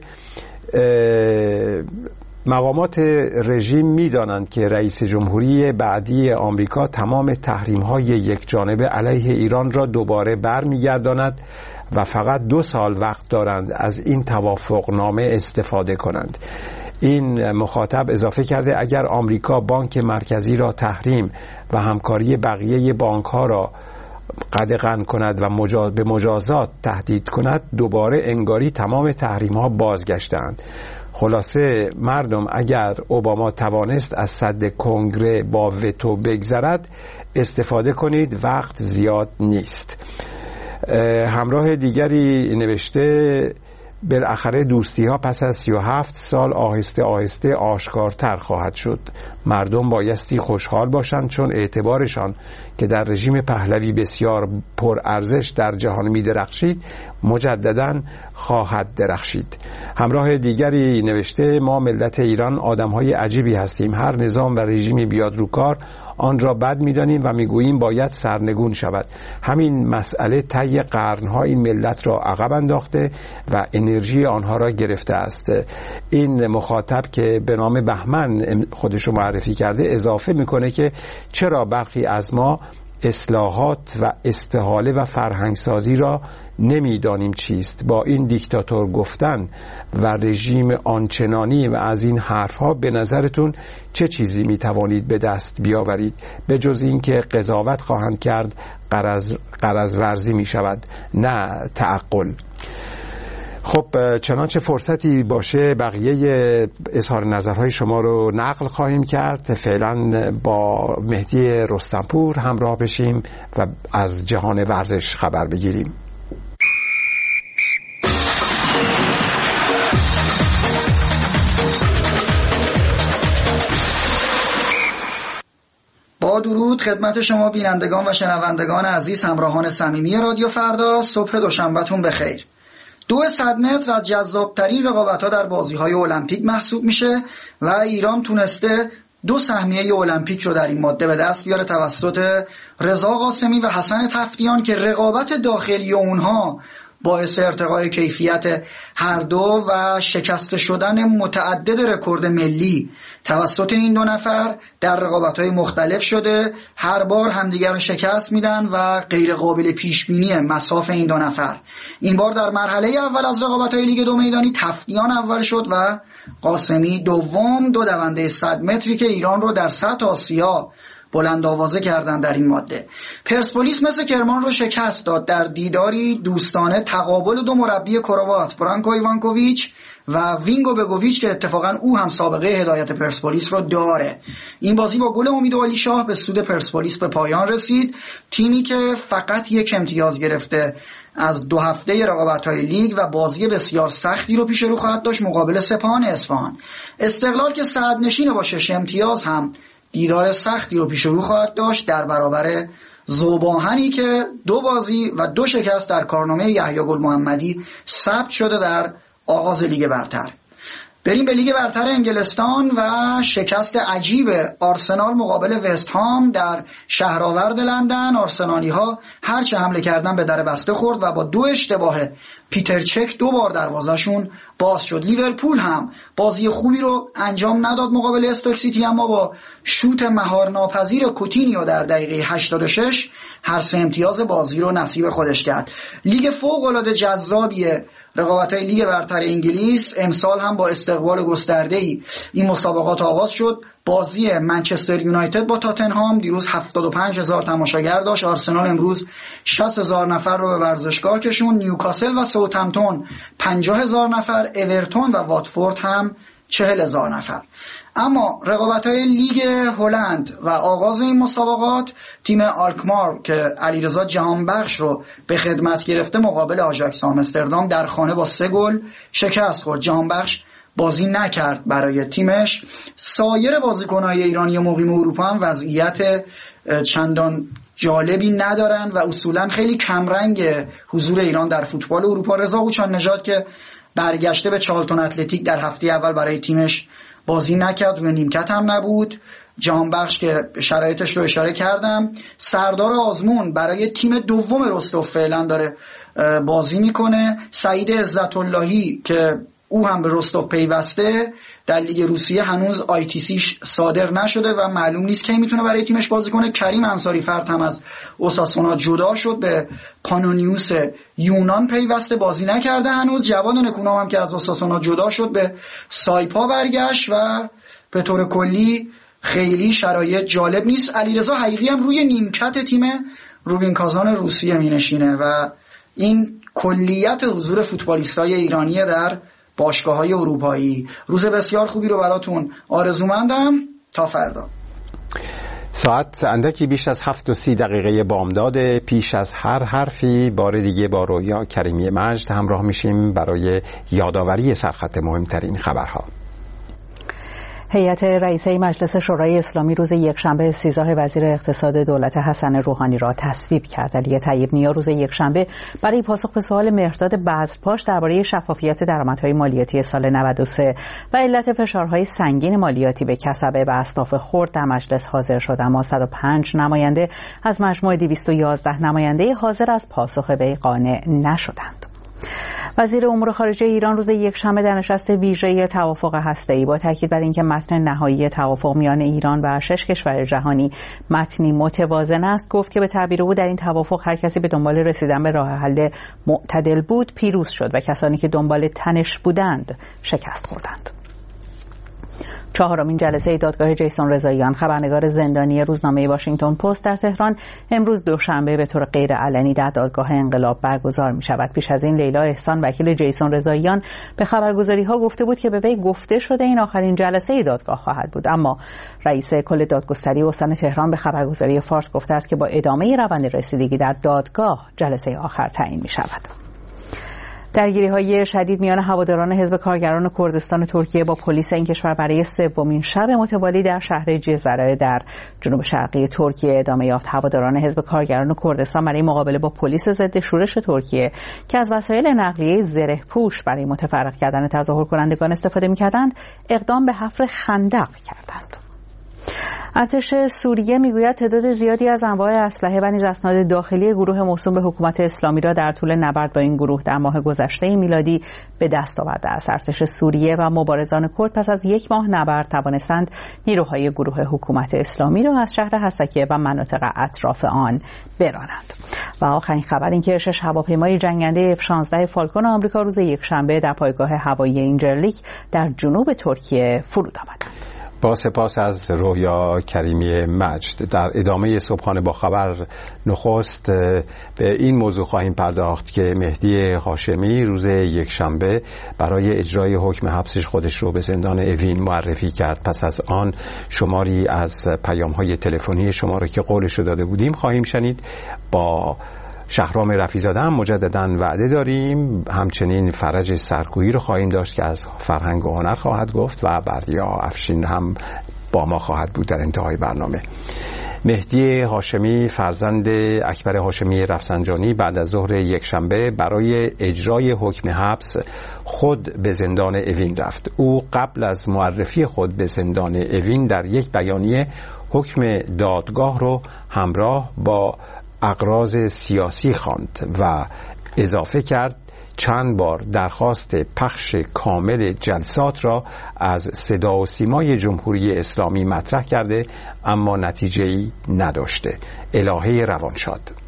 مقامات رژیم می‌دانند که رئیس جمهوری بعدی آمریکا تمام تحریم‌های یک جانبه علیه ایران را دوباره برمیگرداند و فقط دو سال وقت دارند از این توافقنامه استفاده کنند. این مخاطب اضافه کرده اگر آمریکا بانک مرکزی را تحریم و همکاری بقیه بانک‌ها را قدغن کند و مجاز به مجازات تهدید کند، دوباره انگاری تمام تحریم‌ها بازگشتند. خلاصه مردم اگر اوباما توانست از سد کنگره با وتو بگذرد استفاده کنید، وقت زیاد نیست. همراه دیگری نوشته بالاخره دوستی ها پس از سی و هفت سال آهسته آهسته آشکارتر خواهد شد. مردم بایستی خوشحال باشند چون اعتبارشان که در رژیم پهلوی بسیار پرارزش در جهان می درخشید مجدداً خواهد درخشید. همراه دیگری نوشته ما ملت ایران آدم‌های عجیبی هستیم، هر نظام و رژیمی بیاد رو کار آن را بد می‌دانیم و می‌گوییم باید سرنگون شود. همین مسئله طی قرن‌ها این ملت را عقب انداخته و انرژی آنها را گرفته است. این مخاطب که به نام بهمن خودش رو معرفی کرده اضافه می‌کنه که چرا برخی از ما اصلاحات و استحاله و فرهنگسازی را نمیدانیم چیست. با این دیکتاتور گفتن و رژیم آنچنانی و از این حرفها به نظرتون چه چیزی میتوانید به دست بیاورید به جز این که قضاوت خواهند کرد غرض غرض ورزی می شود نه تعقل. خب چنانچه فرصتی باشه بقیه اظهار نظرهای شما رو نقل خواهیم کرد. فعلا با مهدی رستمپور همراه بشیم و از جهان ورزش خبر بگیریم. با درود خدمت شما بینندگان و شنوندگان عزیز، همراهان صمیمی رادیو فردا، صبح دوشنبهتون بخیر. دو صد متر از جذابترین رقابت‌ها در بازی‌های المپیک محسوب میشه و ایران تونسته دو سهمیه المپیک رو در این ماده به دست بیاره توسط رضا قاسمی و حسن تفریان که رقابت داخلی اونها باعث ارتقای کیفیت هر دو و شکست شدن متعدد رکورد ملی توسط این دو نفر در رقابت‌های مختلف شده. هر بار همدیگر رو شکست میدن و غیر قابل پیش بینی مصاف این دو نفر. این بار در مرحله اول از رقابت‌های لیگ دو میدانی تفریان اول شد و قاسمی دوم. دو دونده صد متری که ایران رو در سطح آسیا بلند آوازه کردن در این ماده. پرسپولیس مثل کرمان رو شکست داد در دیداری دوستانه تقابل دو مربی کروات، برانکو ایوانکوویچ و وینگو بگوویچ که اتفاقا او هم سابقه هدایت پرسپولیس رو داره. این بازی با گل امید علی شاه به سود پرسپولیس به پایان رسید. تیمی که فقط یک امتیاز گرفته از دو هفته رقابت‌های لیگ و بازی بسیار سختی رو پیش رو خواهد داشت مقابل سپاهان اصفهان. استقلال که صدرنشین با شش امتیاز هم دیدار سختی رو پیش رو خواهد داشت در برابر ذوب‌آهنی که دو بازی و دو شکست در کارنامه یحیی گل محمدی ثبت شده در آغاز لیگ برتر. بریم به لیگ برتر انگلستان و شکست عجیب آرسنال مقابل وست هام در شهرآورد لندن. آرسنالی ها هرچه حمله کردن به در بسته خورد و با دو اشتباه پیتر چک دو بار دروازه‌شون باز شد. لیورپول هم بازی خوبی رو انجام نداد مقابل استوک سیتی، اما با شوت مهارناپذیر کوتینیو در دقیقه هشتاد و شش هر سه امتیاز بازی رو نصیب خودش کرد. لیگ فوق‌العاده جذابیه رقابت‌های لیگ برتر انگلیس امسال هم با استقبال گسترده‌ای این مسابقات آغاز شد. بازی منچستر یونایتد با تاتنهام دیروز هفتاد و پنج هزار تماشاگر داشت. آرسنال امروز شصت هزار نفر رو به ورزشگاه کشون. نیوکاسل و ساوثهمپتون پنجاه هزار نفر، اورتون و واتفورد هم چهل هزار نفر. اما رقابت‌های لیگ هلند و آغاز این مسابقات، تیم آلکمار که علیرضا جهانبخش رو به خدمت گرفته مقابل آژاکس آمستردام در خانه با سه گل شکست خورد. جهانبخش بازی نکرد برای تیمش. سایر بازیکن‌های ایرانی مقیم اروپا هم وضعیت چندان جالبی ندارن و اصولا خیلی کمرنگ حضور ایران در فوتبال اروپا. رضا قوچان نژاد که برگشته به چارلتون اتلتیک در هفته اول برای تیمش بازی نکرد، روی نیمکت هم نبود. جهانبخش که شرایطش رو اشاره کردم. سردار آزمون برای تیم دوم رستوف فعلا داره بازی میکنه. سعید عزت اللهی که او هم به رستوف پیوسته در لیگ روسیه هنوز آی تی سیش صادر نشده و معلوم نیست کی میتونه برای تیمش بازی کنه. کریم انصاری فرد هم از اوساسونا جدا شد، به پانونیوس یونان پیوسته، بازی نکرده هنوز. جواد نکونام هم که از اوساسونا جدا شد به سایپا برگشت و به طور کلی خیلی شرایط جالب نیست. علیرضا حقیقی هم روی نیمکت تیم روبین کازان روسیه مینشینه و این کلیت حضور فوتبالیستای ایرانی در باشگاه‌های اروپایی. روز بسیار خوبی رو براتون آرزومندم. تا فردا. ساعت اندکی بیش از هفت و سی دقیقه بامداد. پیش از هر حرفی بار دیگه با رویا کریمی مجد همراه میشیم برای یادآوری سرخط مهمترین خبرها. هیئت رئیسه مجلس شورای اسلامی روز یکشنبه سیزده وزیر اقتصاد دولت حسن روحانی را تصویب کرد. علی طیب نیا روز یکشنبه برای پاسخ به سوال مهرداد بذرپاش درباره شفافیت درآمدهای مالیاتی سال نود و سه و علت فشارهای سنگین مالیاتی به کسبه و اصناف خرد در مجلس حاضر شد، اما صد و پنج نماینده از مجموع دویست و یازده نماینده حاضر از پاسخ وی قانع نشدند. وزیر امور خارجه ایران روز یکشنبه در نشست ویژه توافق هسته‌ای با تاکید بر اینکه متن نهایی توافق میان ایران و شش کشور جهانی متنی متوازن است، گفت که به تعبیر او در این توافق هر کسی به دنبال رسیدن به راه حل معتدل بود پیروز شد و کسانی که دنبال تنش بودند شکست خوردند. چهارمین جلسه دادگاه جیسون رضاییان، خبرنگار زندانی روزنامه واشنگتن پست در تهران، امروز دوشنبه به طور غیر علنی در دادگاه انقلاب برگزار می شود. پیش از این لیلا احسان وکیل جیسون رضاییان به خبرگزاری ها گفته بود که به وی گفته شده این آخرین جلسه دادگاه خواهد بود، اما رئیس کل دادگستری استان تهران به خبرگزاری فارس گفته است که با ادامه روند رسیدگی در دادگاه جلسه آخر تعیین می شود. درگیری‌های شدید میان هواداران حزب کارگران کردستان ترکیه با پلیس این کشور برای سومین شب متوالی در شهر جزیره در جنوب شرقی ترکیه ادامه یافت. هواداران حزب کارگران کردستان برای مقابله با پلیس ضد شورش ترکیه که از وسایل نقلیه زره‌پوش برای متفرق کردن تظاهر کنندگان استفاده می‌کردند، اقدام به حفر خندق کردند. ارتش سوریه میگوید تعداد زیادی از انواع اسلحه و نیز اسناد داخلی گروه موسوم به حکومت اسلامی را در طول نبرد با این گروه در ماه گذشته میلادی به دست آورده است. ارتش سوریه و مبارزان کرد پس از یک ماه نبرد توانستند نیروهای گروه حکومت اسلامی را از شهر حسکه و مناطق اطراف آن برانند. و آخرین خبر این که شش هواپیمای جنگنده اف شانزده فالکون آمریکا روز یکشنبه در پایگاه هوایی اینجرلیک در جنوب ترکیه فرود آمدند. با سپاس از رویا کریمی مجد. در ادامه صبحانه با خبر نخست به این موضوع خواهیم پرداخت که مهدی هاشمی روز یکشنبه برای اجرای حکم حبسش خودش رو به زندان اوین معرفی کرد. پس از آن شماری از پیام‌های تلفنی شما رو که قولش رو داده بودیم خواهیم شنید. با شهرام رفیزاده هم مجدداً وعده داریم. همچنین فرج سرکویی رو خواهیم داشت که از فرهنگ و هنر خواهد گفت و بردیا افشین هم با ما خواهد بود در انتهای برنامه. مهدی هاشمی فرزند اکبر هاشمی رفسنجانی بعد از ظهر یکشنبه برای اجرای حکم حبس خود به زندان اوین رفت. او قبل از معرفی خود به زندان اوین در یک بیانیه حکم دادگاه رو همراه با اغراض سیاسی خواند و اضافه کرد چند بار درخواست پخش کامل جلسات را از صدا و سیمای جمهوری اسلامی مطرح کرده اما نتیجه‌ای نداشته. الهه روانشاد.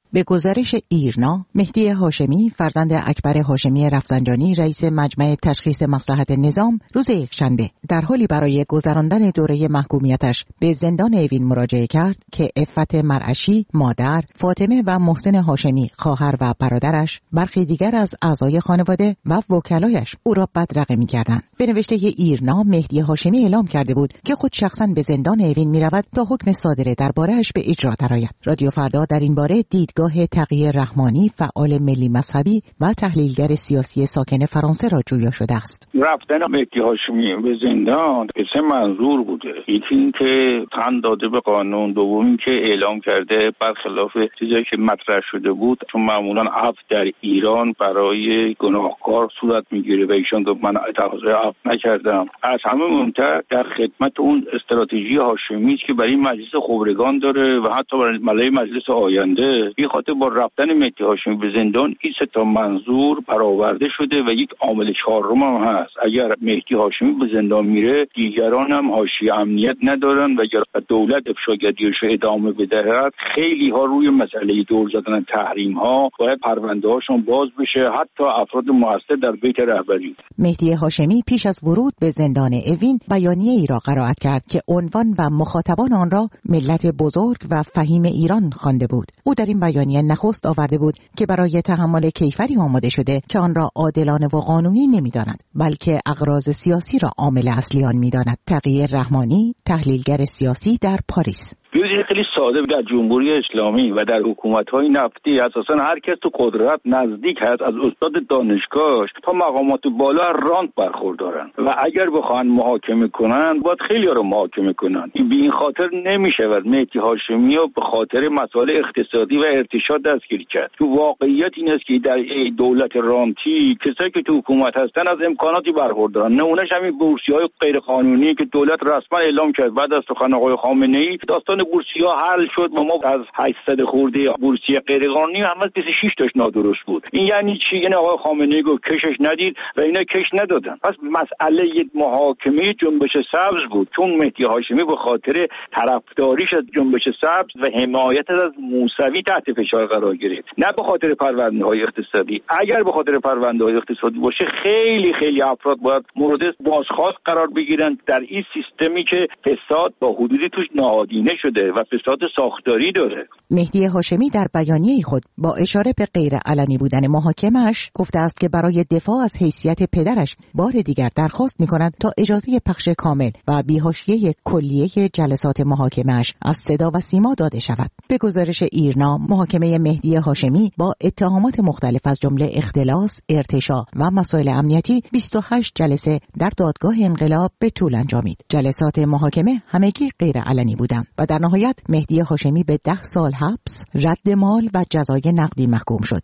به گزارش ایرنا، مهدی هاشمی فرزند اکبر هاشمی رفسنجانی رئیس مجمع تشخیص مصلحت نظام روز یکشنبه در حالی برای گذراندن دوره محکومیتش به زندان اوین مراجعه کرد که عفت مرعشی، مادر، فاطمه و محسن هاشمی خواهر و برادرش، برخی دیگر از اعضای خانواده و وکلایش او را بدرقه می‌کردند. به نوشته ایرنا، مهدی هاشمی اعلام کرده بود که خود شخصاً به زندان اوین می‌رود تا حکم صادره درباره‌اش به اجرا درآید. رادیو فردا در این باره دیدگاه تقی رحمانی، فعال ملی مذهبی و تحلیلگر سیاسی ساکن فرانسه را جویا شده است. رفتن مهدی هاشمی به زندان سه منظور بوده. یکی این که تن داده به قانون، دوم این که اعلام کرده برخلاف چیزی که مطرح شده بود، چون معمولا عفو در ایران برای گناهکار صورت میگیره و ایشان گفت من تقاضای عفو نکردم. از همه مهمتر در خدمت اون استراتژی هاشمی است که برای مجلس خبرگان داره و حتی برای مجلس آینده. این خاطر با رفتن مهدی هاشمی به زندان این سه تا منظور برآورده شده و یک عامل چهارم هم هست. اگر مهدی هاشمی به زندان میره، دیگران هم حاشیه امنیت ندارن و اگر دولت افشاگریش ادامه بدهد، خیلی ها روی مسئله دور زدن تحریم ها باید پرونده هاشون باز بشه، حتی افراد مؤثر در بیت رهبری. مهدی هاشمی پیش از ورود به زندان اوین بیانیه ای را قرائت کرد که عنوان و مخاطبان آن را ملت بزرگ و فهیم ایران خوانده بود. او در این بیانیه نخست آورده بود که برای تحمل کیفری آماده شده که آن را عادلانه و قانونی نمی‌داند، بلکه اغراض سیاسی را عامل اصلی آن می‌داند. تقی رحمانی، تحلیلگر سیاسی در پاریس: ببینید خیلی ساده، در جمهوری اسلامی و در حکومت‌های نفتی اساساً هر کس تو قدرت نزدیک هست، از استاد دانشگاهش تا مقامات بالا رانت برخوردارن و اگر بخوان محاکمه کنن باید خیلی ها رو محاکمه کنن. به این خاطر نمی‌شود مهدی هاشمی رو به خاطر مسائل اقتصادی و ارتشاد دستگیر کرد. تو واقعیت این است که در دولت رانتی کسایی که تو حکومت هستن از امکاناتی برخوردارن. نمونهش همین بورسی‌های غیرقانونی که دولت رسما اعلام کرد بعد از سخن آقای خامنه‌ای داستان بورسی‌ها حل شد و ما از هشتصد خورده بورسی غیرقانونی هم از بیست و شش تاش نادرست بود. این یعنی چی؟ یعنی آقای خامنه‌ای گفت کشش ندید و اینا کش ندادن. پس مسئله محاکمه جنبش سبز بود، چون مهدی هاشمی به خاطر طرفداریش از جنبش سبز و حمایت از موسوی تحت فشار قرار گرفت، نه به خاطر پرونده‌های اقتصادی. اگر به خاطر پرونده‌های اقتصادی باشه، خیلی خیلی افراد باید مورد بازخواست قرار بگیرن در این سیستمی که فساد با حدودی توش نهادینه شده و فساد ساختاری داره. مهدی هاشمی در بیانیه خود با اشاره به غیر علنی بودن محاکمه‌اش گفته است که برای دفاع از حیثیت پدرش بار دیگر درخواست می‌کند تا اجازه پخش کامل و بی‌حاشیه کلیه جلسات محاکمه‌اش از صدا و سیما داده شود. به گزارش ایرنا، محاکمه مهدی هاشمی با اتهامات مختلف از جمله اختلاس، ارتشاء و مسائل امنیتی بیست و هشت جلسه در دادگاه انقلاب به طول انجامید. جلسات محاکمه همگی غیر علنی بودند و در نهایت مهدی هاشمی به ده سال حبس، رد مال و جزای نقدی محکوم شد.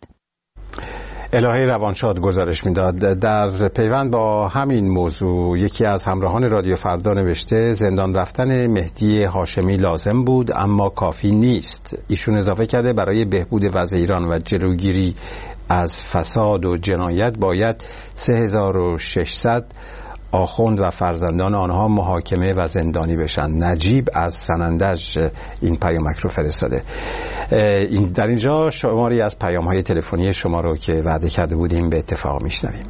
الهه روانشاد گزارش میداد. در پیوند با همین موضوع یکی از همراهان رادیو فردا نوشته زندان رفتن مهدی هاشمی لازم بود اما کافی نیست. ایشون اضافه کرده برای بهبود وضع ایران و جلوگیری از فساد و جنایت باید سه هزار و ششصد آخوند و فرزندان آنها محاکمه و زندانی بشن. نجیب از سنندج این پیامک رو فرستاده. این در اینجا شماری از پیام‌های تلفنی شما رو که وعده کرده بودیم به اتفاق میشنویم.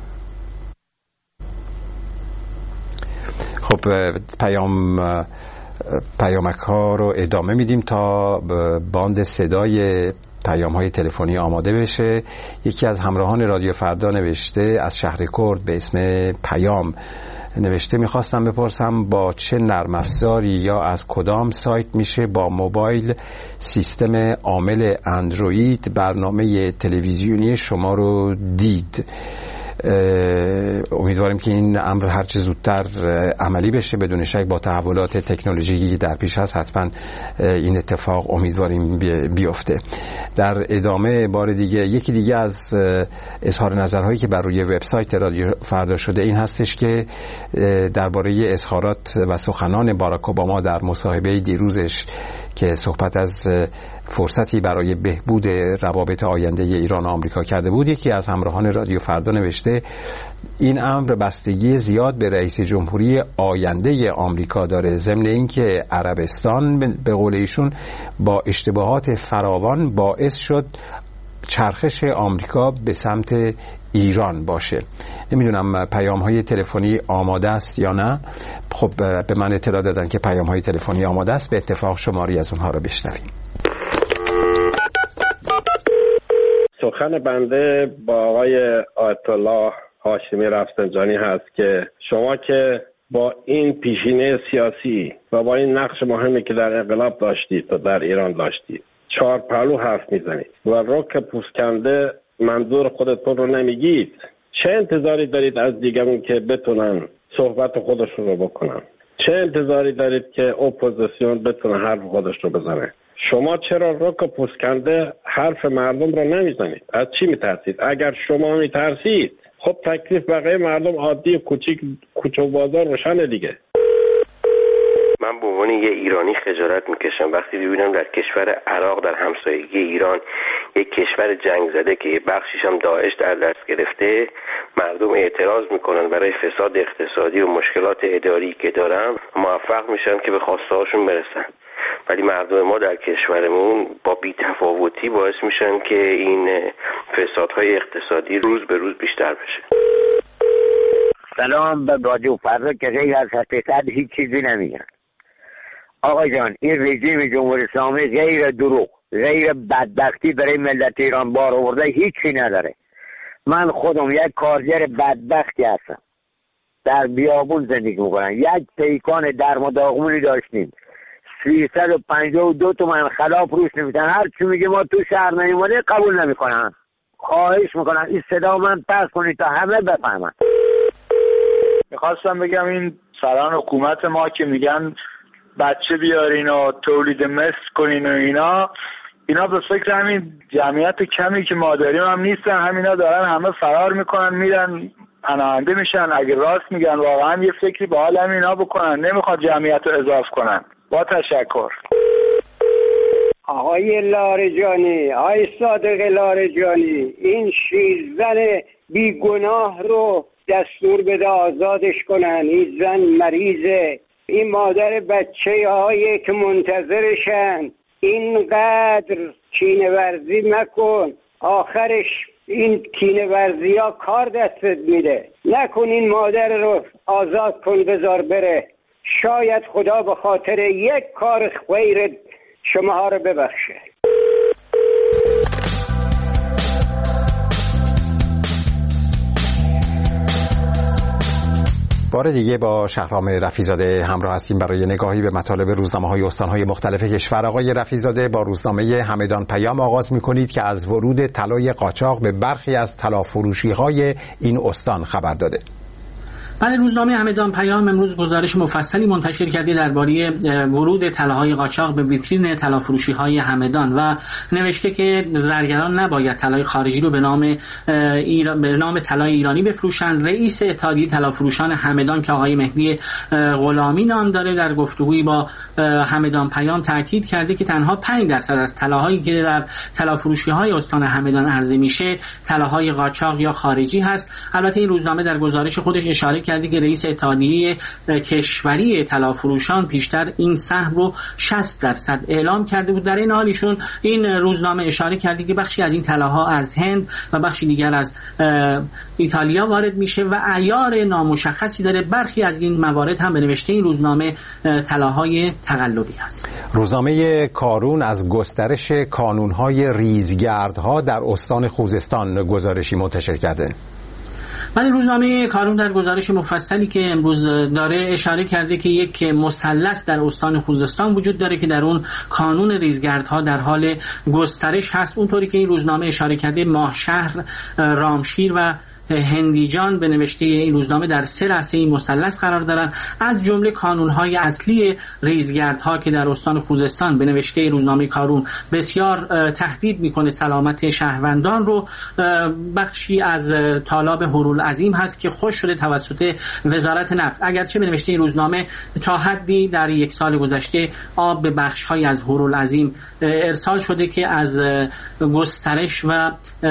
خب پیام پیامک ها رو ادامه میدیم تا باند صدای پیام های تلفنی آماده بشه. یکی از همراهان رادیو فردا نوشته از شهر کرد به اسم پیام نوشته میخواستم بپرسم با چه نرم افزاری یا از کدام سایت میشه با موبایل سیستم عامل اندروید برنامه تلویزیونی شما رو دید. امیدواریم که این امر هر چه زودتر عملی بشه. بدون شک با تحولات تکنولوژیکی که در پیش هست حتما این اتفاق امیدواریم بیفته. در ادامه بار دیگه یکی دیگه از اظهار نظرهایی که بر روی وبسایت رادیو فردا شده این هستش که درباره اظهارات و سخنان باراک اوباما در مصاحبه دیروزش که صحبت از فرصتی برای بهبود روابط آینده ایران و آمریکا کرده بود. یکی از همراهان رادیو فردا نوشته این امر بستگی زیاد به رئیس جمهوری آینده آمریکا داره، ضمن اینکه عربستان به قول ایشون با اشتباهات فراوان باعث شد چرخش آمریکا به سمت ایران باشه. نمیدونم پیام های تلفنی آماده است یا نه. خب به من اطلاع دادن که پیام های تلفنی آماده است، به اتفاق شماری از اونها رو بشنویم. سخن بنده با آقای آیت الله هاشمی رفسنجانی هست که شما که با این پیشینه سیاسی و با این نقش مهمی که در انقلاب داشتید و در ایران داشتید چهار پهلو حرف میزنید و رک پوسکنده منظور خودتون رو نمیگید، چه انتظاری دارید از دیگرون که بتونن صحبت خودشون رو بکنن؟ چه انتظاری دارید که اپوزیسیون بتونه حرف خودش رو بزنه؟ شما چرا رک پوسکنده حرف مردم رو نمیزنید؟ از چی میترسید؟ اگر شما میترسید خب تکلیف بقیه مردم عادی کوچیک کوچه و بازار روشنه دیگه. من به عنوان یه ایرانی خجالت میکشم وقتی ببینم در کشور عراق، در همسایگی ایران، یک کشور جنگ زده که بخشیش هم داعش در دست گرفته، مردم اعتراض میکنن برای فساد اقتصادی و مشکلات اداری که دارن، موفق میشن که به خواسته هاشون برسن، ولی مردم ما در کشورمون با بی‌تفاوتی باعث میشن که این فسادهای اقتصادی روز به روز بیشتر بشه. سلام به رادیو فردا که غیر از حقیقت هیچ چیزی نمیگن. آقا جان، این رژیم جمهوری اسلامی غیر دروغ، غیر بدبختی برای ملت ایران بار آورده هیچی نداره. من خودم یک کارگر بدبختی هستم، در بیابون زندگی میکنم. یک پیکان درم و داغمونی داشتیم، سیصد و پنجاه و دو تومن خلاف روش نمیتن. هر چی میگه ما تو شهر نیومده قبول نمیکنن. خواهش میکنم این صدا من پس کنید تا همه بفهمن. میخواستم بگم این سران حکومت ما که میگن بچه بیارین و تولید مثل کنین و اینا اینا به فکر همین جمعیت کمی که ما داریم هم نیستن. همینا دارن همه فرار میکنن میرن پناهنده میشن. اگه راست میگن واقعا یه فکری به حال همینا بکنن، نمیخواد جمعیت رو اضافه کنن. با تشکر. آقای لارجانی، آقای صادق لارجانی، این شیرزن بیگناه رو دستور بده آزادش کنن. این زن مریضه، این مادر بچه هایی که منتظرشن. اینقدر کینه ورزی مکن، آخرش این کینه ورزی ها کار دستت میده. نکن این مادر رو آزاد کن، بذار بره. شاید خدا به خاطر یک کار خیر شماها رو ببخشه. بار دیگه با شهرام رفیع‌زاده همراه هستیم برای نگاهی به مطالب روزنامه‌های استان‌های مختلف کشور. آقای رفیع‌زاده، با روزنامه همدان پیام آغاز می‌کنید که از ورود طلای قاچاق به برخی از طلافروشی‌های این استان خبر داده. بله، روزنامه همدان پیام امروز گزارش مفصلی منتشر کرده درباره ورود طلاهای قاچاق به ویترین طلافروشی‌های همدان و نوشته که زرگران نباید طلای خارجی رو به نام ایران به نام طلای ایرانی بفروشند. رئیس اتحادیه طلافروشان همدان که آقای مهدی غلامی نام داره در گفتگویی با همدان پیام تاکید کرده که تنها پنج درصد از طلاهایی که در طلافروشی‌های استان همدان عرضه میشه طلاهای قاچاق یا خارجی هست. البته این روزنامه در گزارش خودش اشاره کرده که رئیس اتحادیه کشوری طلافروشان پیشتر این سهم رو شصت درصد اعلام کرده بود. در این حال ایشون این روزنامه اشاره کرده که بخشی از این طلاها از هند و بخشی دیگر از ایتالیا وارد میشه و عیار نامشخصی داره. برخی از این موارد هم به نوشته این روزنامه طلاهای تقلبی هست. روزنامه کارون از گسترش کانونهای ریزگردها در استان خوزستان گزارشی منتشر کرده. ولی روزنامه کارون در گزارش مفصلی که امروز داره اشاره کرده که یک مثلث در استان خوزستان وجود داره که در اون کانون ریزگردها در حال گسترش هست. اونطوری که این روزنامه اشاره کرده ماهشهر، رامشیر و هندیجان به نوشته این روزنامه در سه رأسه این مثلث قرار دارند، از جمله کانون‌های اصلی ریزگردها که در استان خوزستان به نوشته روزنامه کارون بسیار تهدید میکنه سلامت شهروندان رو. بخشی از تالاب هورالعظیم هست که خوش شده توسط وزارت نفت، اگرچه به نوشته این روزنامه تا حدی در یک سال گذشته آب به بخش‌های از هورالعظیم ارسال شده که از گسترش و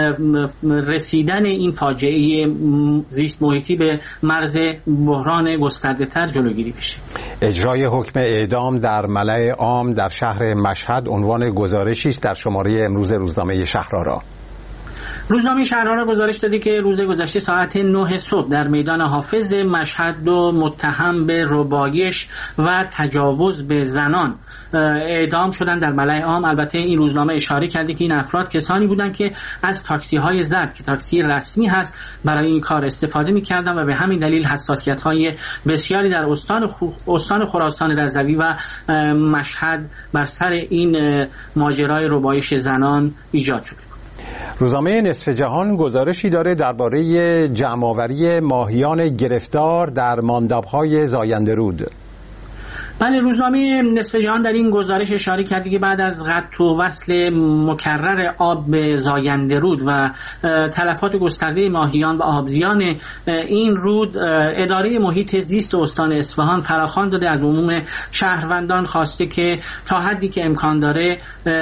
رسیدن این فاجعه زیست محیطی به مرز بحران گسترده‌تر جلوگیری بشه. اجرای حکم اعدام در ملأ عام در شهر مشهد عنوان گزارشی است در شماره امروز روزنامه شهرآرا. روزنامه شهرآرا گزارش داده که روز گذشته ساعت نه صبح در میدان حافظ مشهد دو متهم به ربایش و تجاوز به زنان اعدام شدن در ملأ عام. البته این روزنامه اشاره کرده که این افراد کسانی بودند که از تاکسی های زرد که تاکسی رسمی هست برای این کار استفاده می‌کردند و به همین دلیل حساسیت‌های بسیاری در استان خو... استان خراسان رضوی و مشهد بر سر این ماجرای ربایش زنان ایجاد شده. روزنامه نصف جهان گزارشی داره درباره جمع‌آوری ماهیان گرفتار در مانداب‌های زاینده رود. بله، روزنامه نصف جهان در این گزارش اشاره کرده که بعد از قطع و وصل مکرر آب به زاینده رود و تلفات گسترده ماهیان و آبزیان این رود، اداره محیط زیست استان اصفهان فراخوان داده از عموم شهروندان خواسته که تا حدی که امکان داره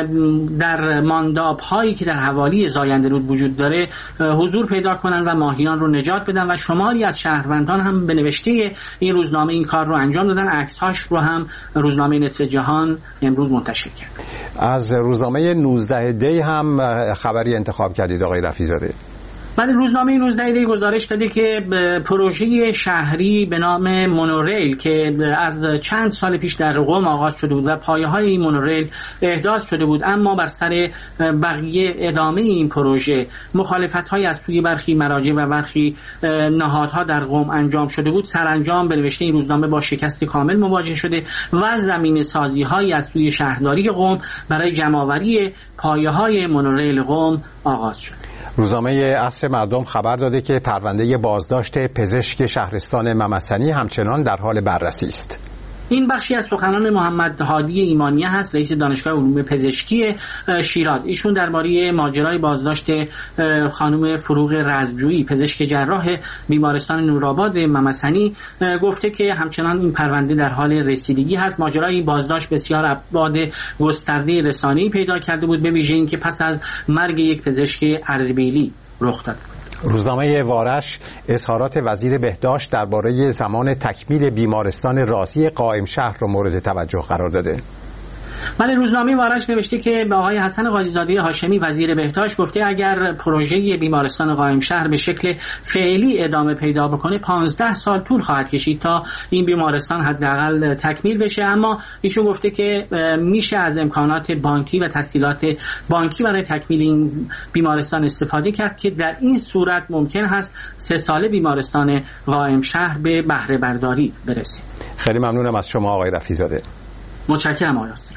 در مانداب‌هایی که در حوالی زاینده رود وجود داره حضور پیدا کنن و ماهیان رو نجات بدن و شماری از شهروندان هم به نوشته این روزنامه این کار رو انجام دادن. عکس‌هاش رو هم روزنامه نصف جهان امروز منتشر کرد. از روزنامه نوزده دی هم خبری انتخاب کردید آقای رفیع‌زاده. بله، روزنامه نوزده دی گزارش داده که پروژه شهری به نام مونوریل که از چند سال پیش در قم آغاز شده بود و پایه‌های این مونوریل احداث شده بود، اما بر سر بقیه ادامه این پروژه مخالفت‌های از سوی برخی مراجع و برخی نهادها در قم انجام شده بود، سرانجام به نوشته این روزنامه با شکست کامل مواجه شده و زمینه‌سازی‌های از سوی شهرداری قم برای جمع‌آوری پایه‌های مونوریل قم آغاز شد. روزنامه عصر مردم خبر داده که پرونده بازداشت پزشک شهرستان ممسنی همچنان در حال بررسی است. این بخشی از سخنان محمد هادی ایمانیه هست، رئیس دانشگاه علوم پزشکی شیراز. ایشون درباره ماجرای بازداشت خانم فروغ رزمجویی پزشک جراح بیمارستان نورآباد ممسنی گفته که همچنان این پرونده در حال رسیدگی هست. ماجرای بازداشت بسیار ابعاد گسترده رسانه‌ای پیدا کرده بود، به ویژه اینکه پس از مرگ یک پزشک اردبیلی رخ داد. روزنامه وارش اظهارات وزیر بهداشت درباره زمان تکمیل بیمارستان رازی قائم شهر را مورد توجه قرار داده. بله، روزنامه وارش نوشته که به آقای حسن قاضی‌زاده هاشمی وزیر بهداشت گفته اگر پروژه بیمارستان قائم شهر به شکل فعلی ادامه پیدا بکنه پانزده سال طول خواهد کشید تا این بیمارستان حداقل تکمیل بشه، اما ایشون گفته که میشه از امکانات بانکی و تسهیلات بانکی برای تکمیل این بیمارستان استفاده کرد که در این صورت ممکن هست سه ساله بیمارستان قائم شهر به بهره برداری برسه. خیلی ممنونم از شما آقای رفیع‌زاده. متشکرم آقای راستی.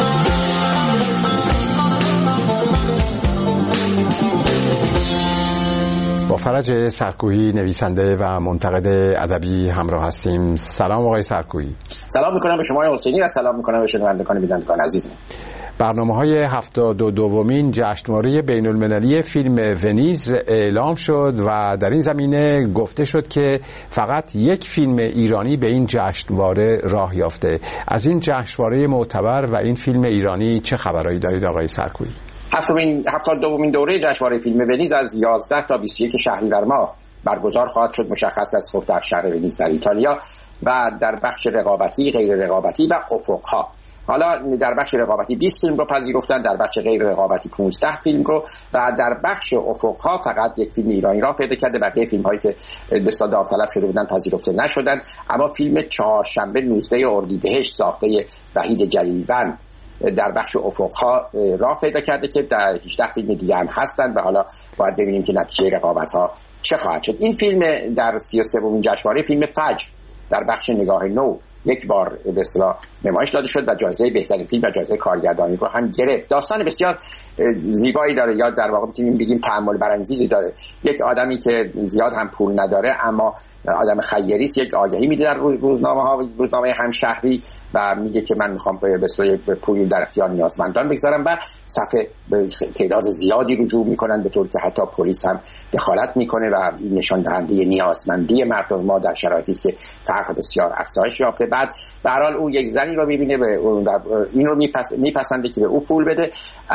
با فرج سرکوهی نویسنده و منتقد ادبی همراه هستیم. سلام آقای سرکوهی. سلام میکنم به شما حسینی و سلام میکنم به شنوندگان بینندگان عزیزم. برنامه‌های هفتاد و دومین جشنواره بین‌المللی فیلم ونیز اعلام شد و در این زمینه گفته شد که فقط یک فیلم ایرانی به این جشنواره راه یافته. از این جشنواره معتبر و این فیلم ایرانی چه خبرایی دارید آقای سرکوهی؟ هفتمین هفتاد و دومین دوره جشنواره فیلم ونیز از یازده تا بیست و یک شهریور ماه برگزار خواهد شد، مشخص از خود در شهر ونیز در ایتالیا و در بخش رقابتی، غیر رقابتی و افق‌ها. حالا در بخش رقابتی بیست فیلم رو پذیرفتن، در بخش غیر رقابتی پانزده فیلم رو و در بخش افق‌ها فقط یک فیلم ایرانی را پیدا کرده. بقیه فیلم هایی که به اصطلاح داوطلب شده بودن پذیرفته نشدن، اما فیلم چهارشنبه نوزده اردیبهشت ساخته وحید جلیلوند در بخش افق‌ها راه پیدا کرده که در هجده فیلم دیگه هم هستن و حالا باید ببینیم که نتیجه رقابت‌ها چه خواهد شد. این فیلم در سی و سومین جشنواره فیلم فجر در بخش نگاه نو یک بار به اصطلاح نمایش داده شد و جایزه بهترین فیلم و جایزه کارگردانی رو هم گرفت. داستان بسیار زیبایی داره، یا در واقع میتونیم بگیم تأمل برانگیزی داره. یک آدمی که زیاد هم پول نداره اما آدم خیری است، یک آگهی میده در روزنامه ها، روزنامه همشهری، و میگه که من میخوام به اصطلاح پول در اختیار نیازمندان بگذارم و صفحه تعداد زیادی رجوع میکنن، به طور که حتی پلیس هم دخالت میکنه و این نشان دهنده نیازمندی مردم ما در شرایطی است که فقر بسیار افزایش یافته. بعد به هر حال او یک زنی رو میبینه و این رو میپس میپسنده که به او پول بده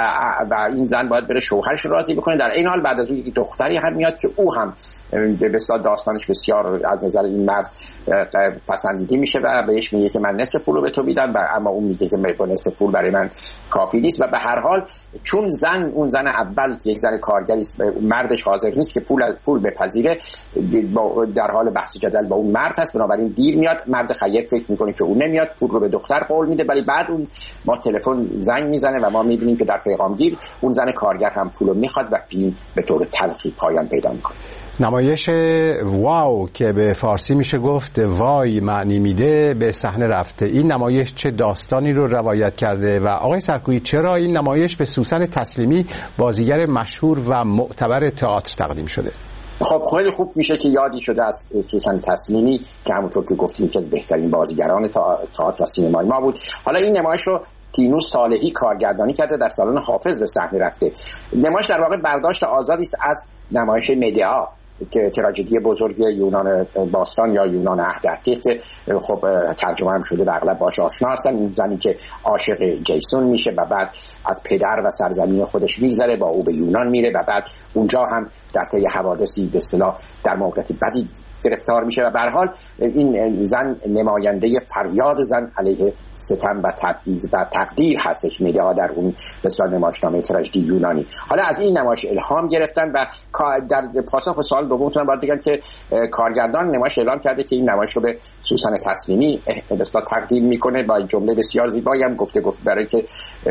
و این زن باید بره شوهرش رو راضی بکنه. در این حال بعد از اون یک دختری هم میاد که او هم به اصطلاح داستانش بسیار از نظر این مرد پسندیده میشه و بهش میگه که من نصف پول رو به تو میدم و اما اون میگه که نصف پول برای من کافی نیست. و به هر حال چون زن اون زن اول که یک زن کارگری است، مردش حاضر نیست که پول پول بپذیره، در حال بحث جدل با اون مرد هست، بنابراین دیر میاد. مرد خیر فکر میکنه که اون نمیاد، پول رو به دختر قول میده، ولی بعد اون ما تلفن زنگ میزنه و ما میبینیم که در پیغامگیر اون زن کارگر هم پول رو میخواد و فیلم به طور تلخی پایان پیدا میکنه. نمایش واو که به فارسی میشه گفت وای معنی میده به صحنه رفته. این نمایش چه داستانی رو روایت کرده و آقای سرکویی چرا این نمایش به سوسن تسلیمی بازیگر مشهور و معتبر تئاتر تقدیم شده؟ خب خیلی خوب میشه که یادی شده از سوسن تسلیمی که همونطور که گفتیم که بهترین بازیگران تئاتر و سینمای ما بود. حالا این نمایش رو تینوس صالحی کارگردانی کرده، در سالن حافظ به صحنه رفته. نمایش در واقع برداشت آزادی است از نمایش مدعا که تراژدی بزرگ یونان باستان یا یونان عهد عتیق که خب ترجمه هم شده و اغلب باش آشنا هستن. اون زنی که عاشق جیسون میشه و بعد از پدر و سرزمین خودش میگذره، با او به یونان میره و بعد اونجا هم در طی حوادثی به اصطلاح در موقعیت بدی گرفتار میشه و به هر حال این زن نماینده فریاد زن علیه ستم و تبعیض و تقدیر هستش. مدعا در اون بسیار نمایشنامه تراژدی یونانی. حالا از این نمایش الهام گرفتن و در پاسخ به سوال دومتون باید بگم که کارگردان نمایش اعلام کرده که این نمایش رو به سوسن تسلیمی بسیار تقدیم میکنه. با جمله بسیار زیبایی هم گفته گفت برای که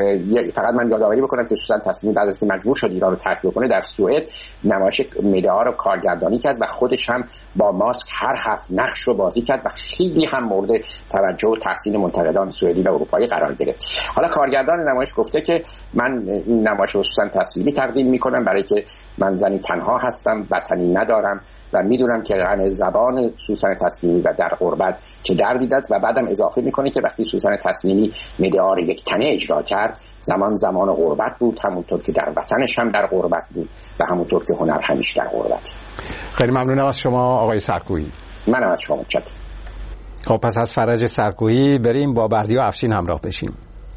فقط من یادآوری بکنم که سوسن تسلیمی بعد از که مجبور شد ایران رو ترک کنه در سوئد نمایش مدعا رو کارگردانی کرد و خودش هم با ماسک هر هفت نقش رو بازی کرد و خیلی هم مورد توجه و تحسین منتقدان سوئدی و اروپایی قرار گرفت. حالا کارگردان نمایش گفته که من این نمایش رو سوسن تسلیمی تقدیم میکنم برای که من زنی تنها هستم، وطنی ندارم و میدونم که غم زبان سوسن تسلیمی و در غربت چه دردی داد. و بعدم اضافه میکنه که وقتی سوسن تسلیمی مدعا یک تنه اجرا کرد زمان زمان غربت بود، همونطور که در وطنش هم در غربت بود و همونطور که هنر همیشه در غربت. خیلی ممنونم از شما آقای سرکویی. منم از شما متشکرم. خب پس از فرج سرکویی بریم با بردیا افشین همراه بشیم.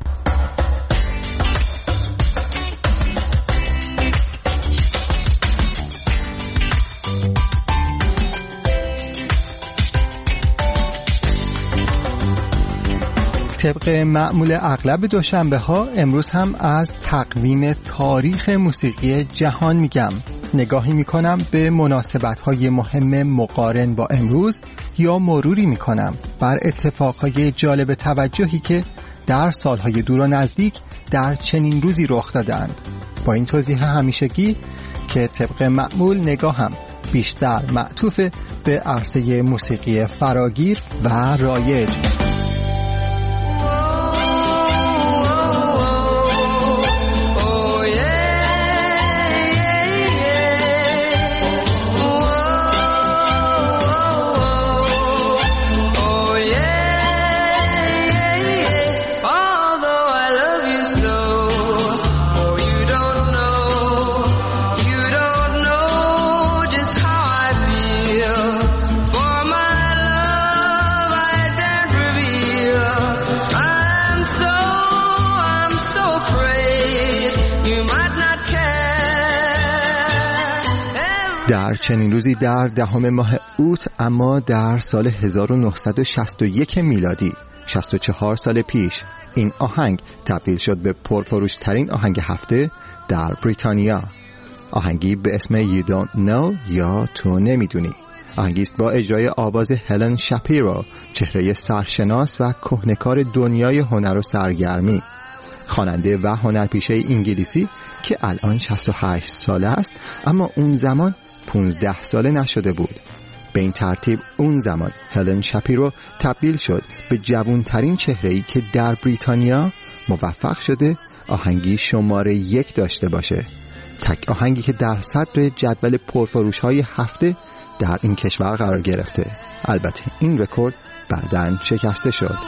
طبق معمول اغلب دوشنبه ها امروز هم از تقویم تاریخ موسیقی جهان میگم. نگاهی میکنم به مناسبت های مهم مقارن با امروز یا مروری میکنم بر اتفاقهای جالب توجهی که در سالهای دور و نزدیک در چنین روزی رخ دادند. با این توضیح همیشگی که طبق معمول نگاهم بیشتر معطوف به عرصه موسیقی فراگیر و رایج. در چنین روزی در دهم ماه اوت اما در سال هزار و نهصد و شصت و یک میلادی، شصت و چهار سال پیش، این آهنگ تبدیل شد به پرفروش ترین آهنگ هفته در بریتانیا. آهنگی به اسم You Don't Know یا تو نمیدونی. آهنگی است با اجرای آواز هلن شاپیرو، چهره سرشناس و کهنکار دنیای هنر و سرگرمی. خواننده و هنرپیشه انگلیسی که الان شصت و هشت ساله است اما اون زمان پانزده ساله نشده بود. به این ترتیب اون زمان هلن شاپیرو تبدیل شد به جوانترین چهره‌ای که در بریتانیا موفق شده آهنگی شماره یک داشته باشه. تک آهنگی که در صدر جدول پرفروش های هفته در این کشور قرار گرفته. البته این رکورد بعداً شکسته شد.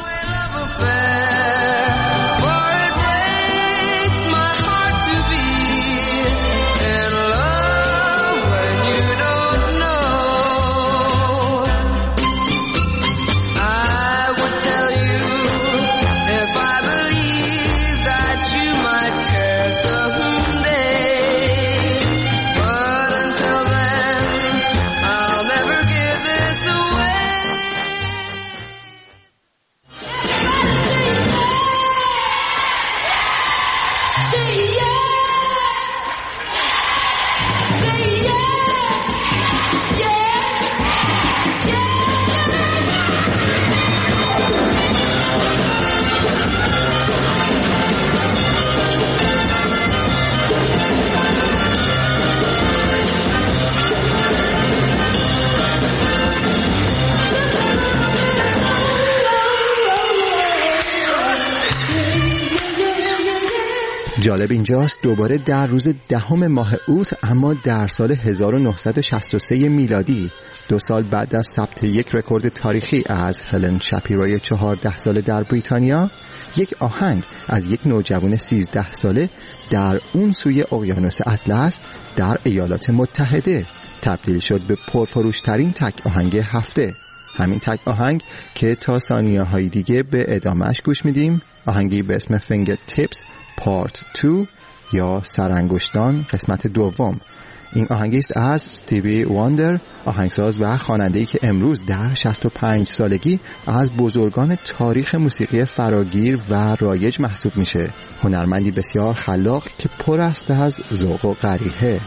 جالب اینجاست دوباره در روز دهم ماه اوت اما در سال هزار و نهصد و شصت و سه میلادی، دو سال بعد از ثبت یک رکورد تاریخی از هلن شاپیروی چهارده ساله در بریتانیا، یک آهنگ از یک نوجوان سیزده ساله در اون سوی اقیانوس اطلس در ایالات متحده تبدیل شد به پرفروشترین تک آهنگ هفته. همین تک آهنگ که تا ثانیه های دیگه به ادامهش گوش میدیم، آهنگی به اسم فینگر تیپس پارت دو یا سرانگشتان قسمت دوم. این آهنگی است از استیوی واندر، آهنگساز و خواننده‌ای که امروز در شصت و پنج سالگی از بزرگان تاریخ موسیقی فراگیر و رایج محسوب میشه. هنرمندی بسیار خلاق که پر است از ذوق و قریحه.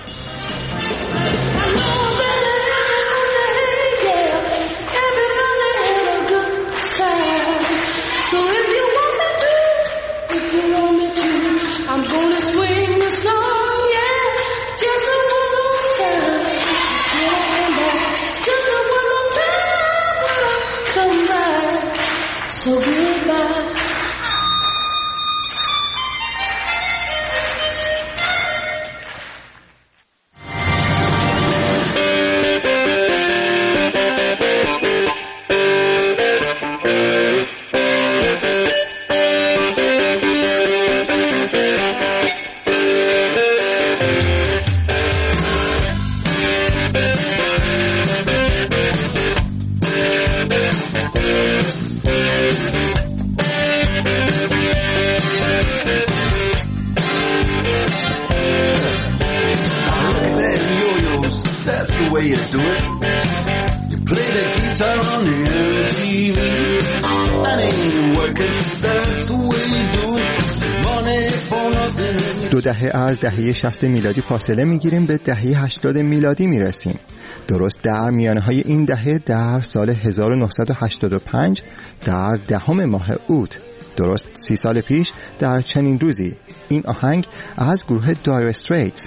دو دهه از دهه شصت میلادی فاصله میگیریم، به دهه هشتاد میلادی میرسیم. درست در میانه های این دهه در سال هزار و نهصد و هشتاد و پنج در دهم ماه اوت، درست سی سال پیش در چنین روزی، این آهنگ از گروه دایر استریتس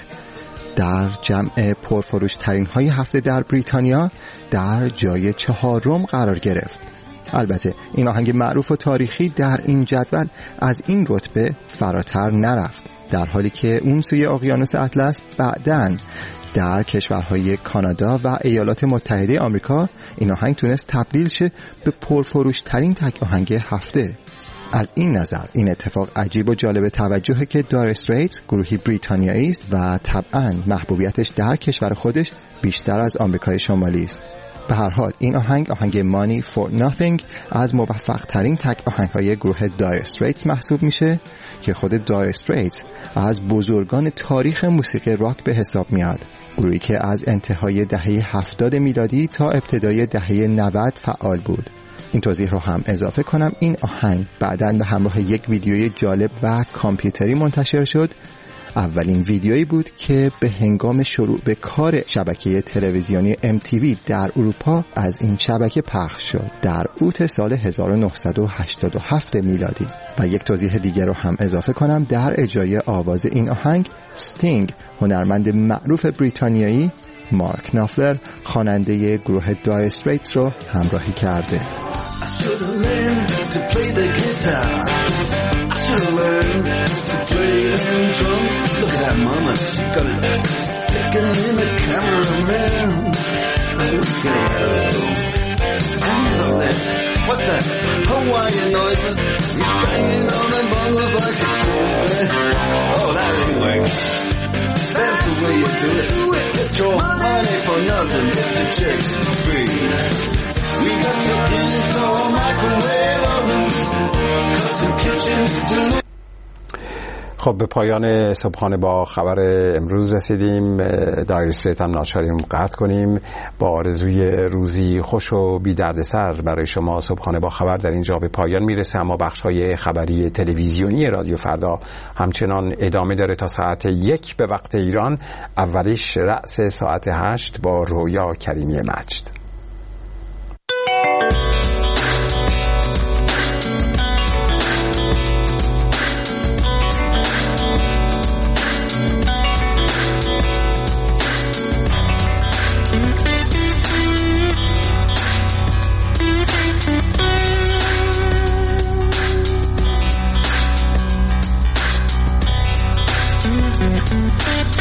در جمع پرفروش ترین های هفته در بریتانیا در جای چهارم قرار گرفت. البته این آهنگ معروف و تاریخی در این جدول از این رتبه فراتر نرفت، در حالی که اون سوی اقیانوس اطلس بعداً در کشورهای کانادا و ایالات متحده آمریکا این آهنگ تونست تبدیل شه به پرفروش ترین تک آهنگ هفته. از این نظر این اتفاق عجیب و جالب توجهه که دایر استریتس گروهی بریتانیایی است و طبعاً محبوبیتش در کشور خودش بیشتر از آمریکای شمالی است. به هر حال این آهنگ آهنگ Money for Nothing از موفق ترین تک آهنگ های گروه دایر استریتس محسوب میشه که خود دایر استریتس از بزرگان تاریخ موسیقی راک به حساب میاد. گروهی که از انتهای دهه هفتاد میلادی تا ابتدای دهه نود فعال بود. این توضیح رو هم اضافه کنم، این آهنگ بعداً به همراه یک ویدیوی جالب و کامپیوتری منتشر شد. اولین ویدیویی بود که به هنگام شروع به کار شبکه تلویزیونی ام تی وی در اروپا از این شبکه پخش شد در اوت سال هزار و نهصد و هشتاد و هفت میلادی. و یک توضیح دیگر رو هم اضافه کنم، در اجرای آواز این آهنگ استینگ، هنرمند معروف بریتانیایی، مارک نافلر خواننده گروه دایر استریتس رو همراهی کرده. What's that? Hawaiian noises. You're banging on them bongos like a children. Oh, that ain't work. That's the way you do it. Get your money for nothing. Get your chicks free. We got your in-store microwave oven. Custom kitchen delivery. خب به پایان صبحانه با خبر امروز رسیدیم. دایر استریت هم ناچاریم قطع کنیم. با آرزوی روزی خوش و بی دردسر برای شما صبحانه با خبر در اینجا به پایان میرسه، اما بخش‌های خبری تلویزیونی رادیو فردا همچنان ادامه داره تا ساعت یک به وقت ایران. اولیش رأس ساعت هشت با رویا کریمی مجد. Thank you.